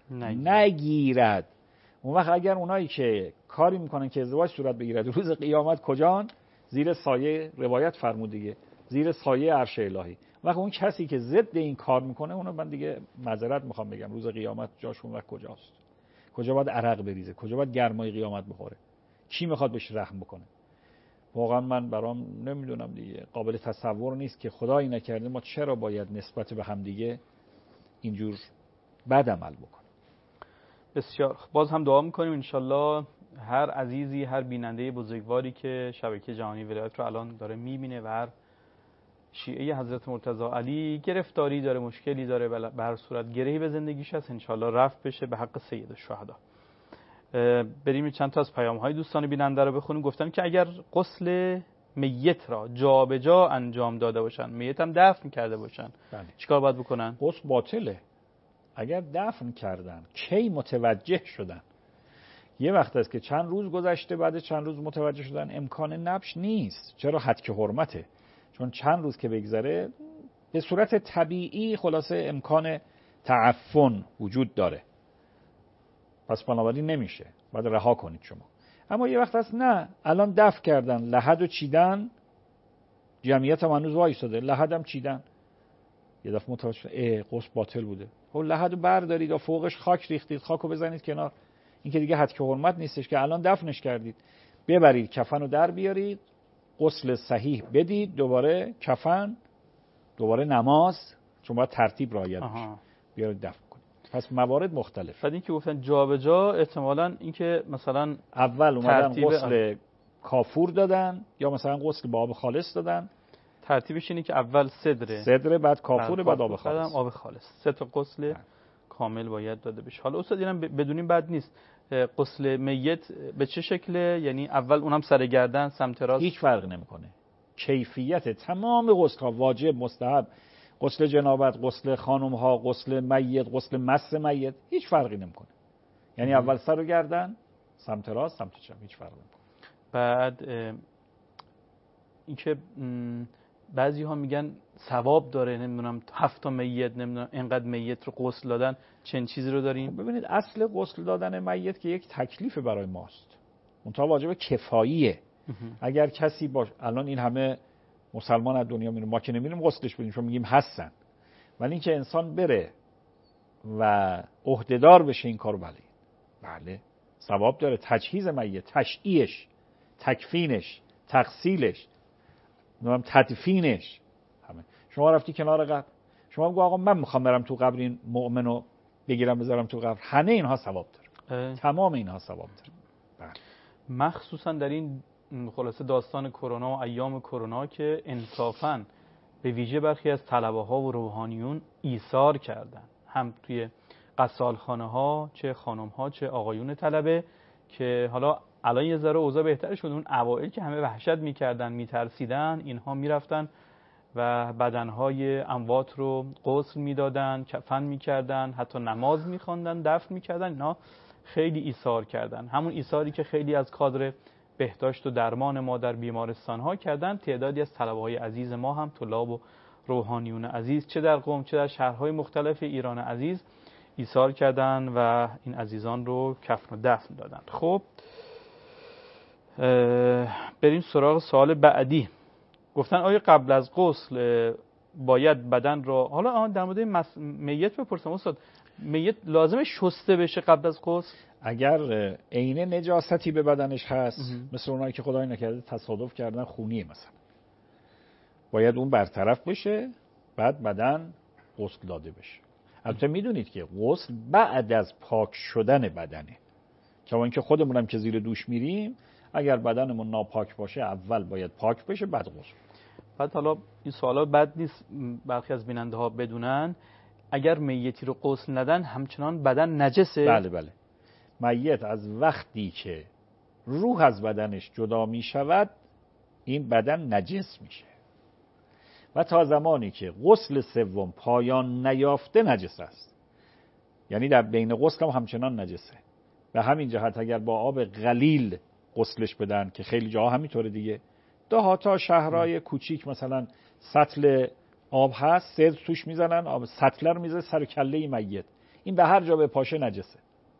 نگیرد. اون وقت اگر اونایی که کاری میکنن که ازدواج صورت بگیرد روز قیامت کجان؟ زیر سایه، روایت فرمود دیگه، زیر سایه عرش الهی. وقت اون کسی که ضد این کار میکنه، اونو من دیگه معذرت میخوام بگم، روز قیامت جاشون وقت کجاست؟ کجا باید عرق بریزه؟ کجا باید گرمای قیامت بخوره؟ کی میخواد بهش رحم بکنه؟ واقعا من برام نمیدونم دیگه، قابل تصور نیست که خدایی نکرده ما چرا باید نسبت به هم دیگه اینجور بد عمل بکنیم. بسیار. باز هم دعا میکنیم انشالله هر عزیزی، هر بیننده بزرگواری که شبکه جهانی ولایت رو الان داره میبینه و هر شیعه حضرت مرتضی علی گرفتاری داره، مشکلی داره، به هر صورت گرهی به زندگیش هست، انشالله رفع بشه به حق سید الشهدا. بریم چند تا از پیام‌های دوستان بیننده رو بخونیم. گفتن که اگر غسل میت را جا به جا انجام داده باشن، میت هم دفن کرده باشن، چیکار باید بکنن؟ غسل باطله. اگر دفن کردن، کی متوجه شدن؟ یه وقت است که چند روز گذشته، بعد چند روز متوجه شدن، امکان نبش نیست. چرا؟ حد حرمته. چون چند روز که بگذره به صورت طبیعی خلاصه امکان تعفن وجود داره، پس بنابراین نمیشه، باید رها کنید شما. اما یه وقت هست نه، الان دفن کردن، لحد و چیدن، جمعیت هم هنوز وایساده، لحد هم چیدن، یه دفعه متوجه شد غسل باطل بوده. خب لحد رو بردارید و فوقش خاک ریختید، خاک رو بزنید کنار. این که دیگه حد که حرمت نیستش که الان دفنش کردید. ببرید کفن رو در بیارید، غسل صحیح بدید، دوباره کفن، دوباره نماز، چون باید ترتیب رعایت بشه، بیارید دفن کنید. پس موارد مختلف. بعد این که گفتن جا به جا، احتمالاً این که مثلا اول اومدن غسل کافور دادن یا مثلا غسل با آب خالص دادن. ترتیبش اینه که اول صدره، بعد کافور، بعد آب خالص. آب خالص. سه تا غسل کامل باید داده بشه. حالا استاد اینم بدونیم بد نیست. غسل میت به چه شکله؟ یعنی اول اونم سر گردن، سمت راست؟ هیچ فرق نمیکنه. کیفیت تمام غسل ها، واجب، مستحب، غسل جنابت، غسل خانم ها، غسل میت، غسل مس میت، هیچ فرقی نمیکنه. یعنی اول سر و گردن، سمت راست، سمت چپ، هیچ فرقی نمیکنه. بعد اینکه بعضی ها میگن ثواب داره، نمیدونم 7 تا میت، نمیدونم اینقدر میت رو غسل دادن، چند چیزی رو داریم؟ ببینید اصل غسل دادن میت که یک تکلیف برای ماست، منتها واجب کفاییه. اگر کسی باشه، الان این همه مسلمان از دنیا میرن، ما که نمیریم غسلش بدیم، چون میگیم هستن، ولی اینکه انسان بره و عهدهدار بشه این کارو، بله ثواب داره. تجهیز میت، تشییعش، تکفینش، تغسیلش، تدفینش، همه. شما رفتی کنار قبر، شما بگو آقا من میخوام برم تو قبر این مؤمنو بگیرم بذارم تو قبر، همه اینها ثواب داره. تمام اینها ثواب داره. مخصوصا در این خلاصه داستان کرونا و ایام کرونا که انصافاً به ویژه برخی از طلبه ها و روحانیون ایثار کردن، هم توی قصالخانه ها، چه خانم ها چه آقایون طلبه، که حالا الان یه ذره اوضاع بهتر شد. اون اوایل که همه وحشت میکردن، میترسیدن، اینها میرفتن و بدنهای اموات رو غسل میدادن، کفن میکردن، حتی نماز میخواندن، دفن میکردن. اینا خیلی ایثار کردن، همون ایثاری که خیلی از کادر بهداشت و درمان ما در بیمارستان ها کردن. تعدادی از طلبه های عزیز ما هم، طلاب و روحانیون عزیز، چه در قم چه در شهرهای مختلف ایران عزیز، ایثار کردن و این عزیزان رو کفن و دفن دادن. خب بریم سراغ سوال بعدی. گفتن آیا قبل از غسل باید بدن رو، حالا در مورد میت بپرسم استاد، میت لازمه شسته بشه قبل از غسل؟ اگر عین نجاستی به بدنش هست، مثل اونایی که خدای نکرده تصادف کردن خونی مثلا، باید اون برطرف بشه، بعد بدن غسل داده بشه. البته میدونید که غسل بعد از پاک شدن بدنه، کما اینکه خودمونم که زیر دوش میریم اگر بدنمون ناپاک باشه اول باید پاک بشه بعد غسل. بعد حالا این سوالا بد نیست برخی از بیننده ها بدونن، اگر میتی رو غسل ندن همچنان بدن نجسه؟ بله. میت از وقتی که روح از بدنش جدا می شود این بدن نجس میشه و تا زمانی که غسل سوم پایان نیافته نجس است. یعنی در بین غسل هم همچنان نجسه. به همین جهت اگر با آب قلیل غسلش بدن، که خیلی جاها همینطوره دیگه، دهاتا شهرهای کوچیک مثلا سطل آب هست، سرد توش میزنن، آب سطل رو میزنن سر کله میت، این به هر جا به پاشه نجسه.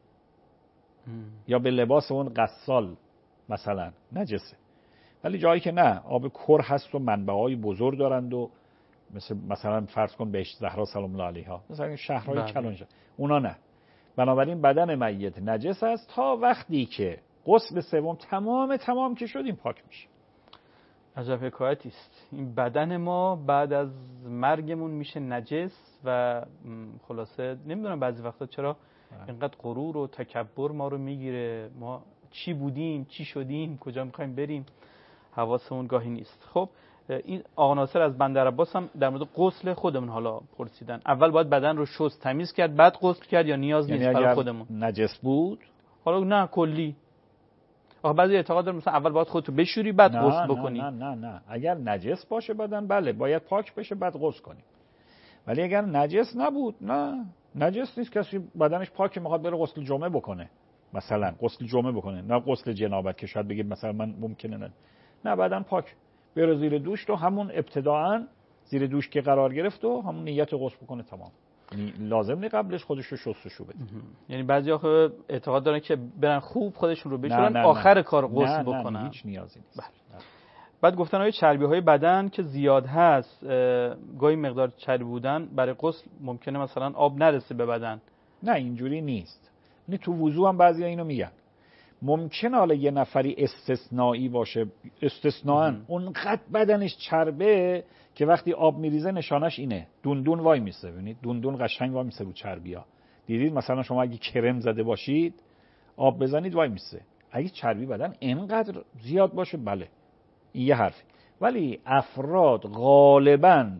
یا به لباس اون غسال مثلا نجسه. ولی جایی که نه، آب کر هست و منبعای بزرگ دارند و مثلا فرض کن بهشت زهرا سلام الله علیها، مثلا شهرهای کلانجا، اونا نه. بنابراین بدن میت نجس است تا وقتی که غسل سوم تمام که شد این پاک میشه. عجب حکایتی است. این بدن ما بعد از مرگمون میشه نجس و خلاصه نمیدونم بعضی وقتا چرا اینقدر غرور و تکبر ما رو میگیره. ما چی بودیم، چی شدیم، کجا میخوایم بریم، حواسمون گاهی نیست. خب این آقا ناصر از بندر عباس هم در مورد غسل خودمون حالا پرسیدن. اول باید بدن رو شست تمیز کرد بعد غسل کرد یا نیاز نیست برای خودمون؟ نجس بود حالا نه کلی. آخه بعضی اعتقاد دارن مثلا اول باید خودتو بشوری بعد غسل بکنی. نه اگر نجس باشه بدن بله باید پاک بشه بعد غسل کنیم. ولی اگر نجس نبود، نه نجس نیست، کسی بدنش پاکه میخواد بره غسل جمعه بکنه، مثلا غسل جمعه بکنه، نه غسل جنابت که شاید بگید مثلا من ممکنه نه بدن پاک، بره زیر دوش تو همون ابتداءً زیر دوش که قرار گرفت و همون نیت غسل بکنه تمام. لازم نیست قبلش خودش رو شستشو بده. یعنی بعضی آخه اعتقاد دارن که برن خوب خودشون رو بشورن آخر کار غسل بکنن. نه هیچ نیازی نیست. بعد گفتن های چربی های بدن که زیاد هست، گاهی مقدار چربی بودن برای غسل ممکنه مثلا آب نرسه به بدن. نه اینجوری نیست. نه تو وضو هم بعضیا اینو میگن. ممکنه حالا یه نفری استثنایی باشه، استثناً اونقدر بدنش چربه که وقتی آب میریزه نشانش اینه، دوندون وای میسه. ببینید دوندون قشنگ وای میسه رو چربیا. دیدید مثلا شما اگه کرم زده باشید آب بزنید وای میسه. اگه چربی بدن اینقدر زیاد باشه بله این یه حرفی. ولی افراد غالباً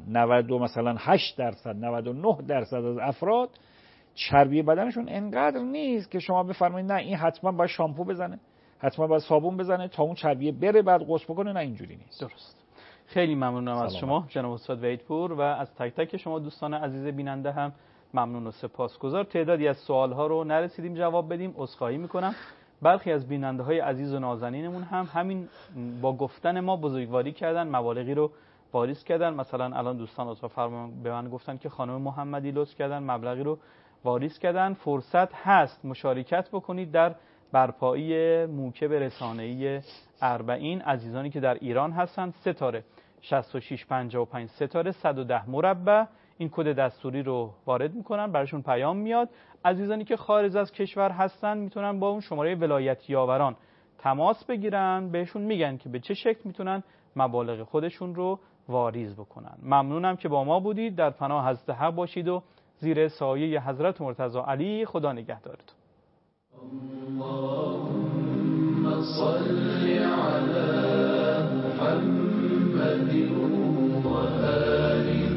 99% از افراد چربی بدنشون انقدر نیست که شما بفرمایید نه این حتما باید شامپو بزنه، حتما باید صابون بزنه تا اون چربی بره بعد غسل بکنه. نه اینجوری نیست. درست. خیلی ممنونم از شما جناب استاد وحیدپور و از تک تک شما دوستان عزیز بیننده هم ممنون و سپاسگزار. تعدادی از سوال‌ها رو نرسیدیم جواب بدیم، عذرخواهی می‌کنم. برخی از بیننده‌های عزیز و نازنینمون هم همین با گفتن ما بزرگواری کردن، مبالغی رو واریز کردن. مثلا الان دوستان لطفا فرمایید به من گفتن که خانم محمدی لطف کردن مبلغی رو واریز کردن. فرصت هست مشارکت بکنید در برپایی موکب رسانه‌ای اربعین. عزیزانی که در ایران هستند ستاره 6655 ستاره 110 مربع این کد دستوری رو وارد میکنن، براشون پیام میاد. عزیزانی که خارج از کشور هستن میتونن با اون شماره ولایت یاوران تماس بگیرن، بهشون میگن که به چه شکل میتونن مبالغ خودشون رو واریز بکنن. ممنونم که با ما بودید. در پناه حضرت حق باشید و زیر سایه حضرت مرتضی علی خدا نگهدارتون. اللهم صل علی محمد و آله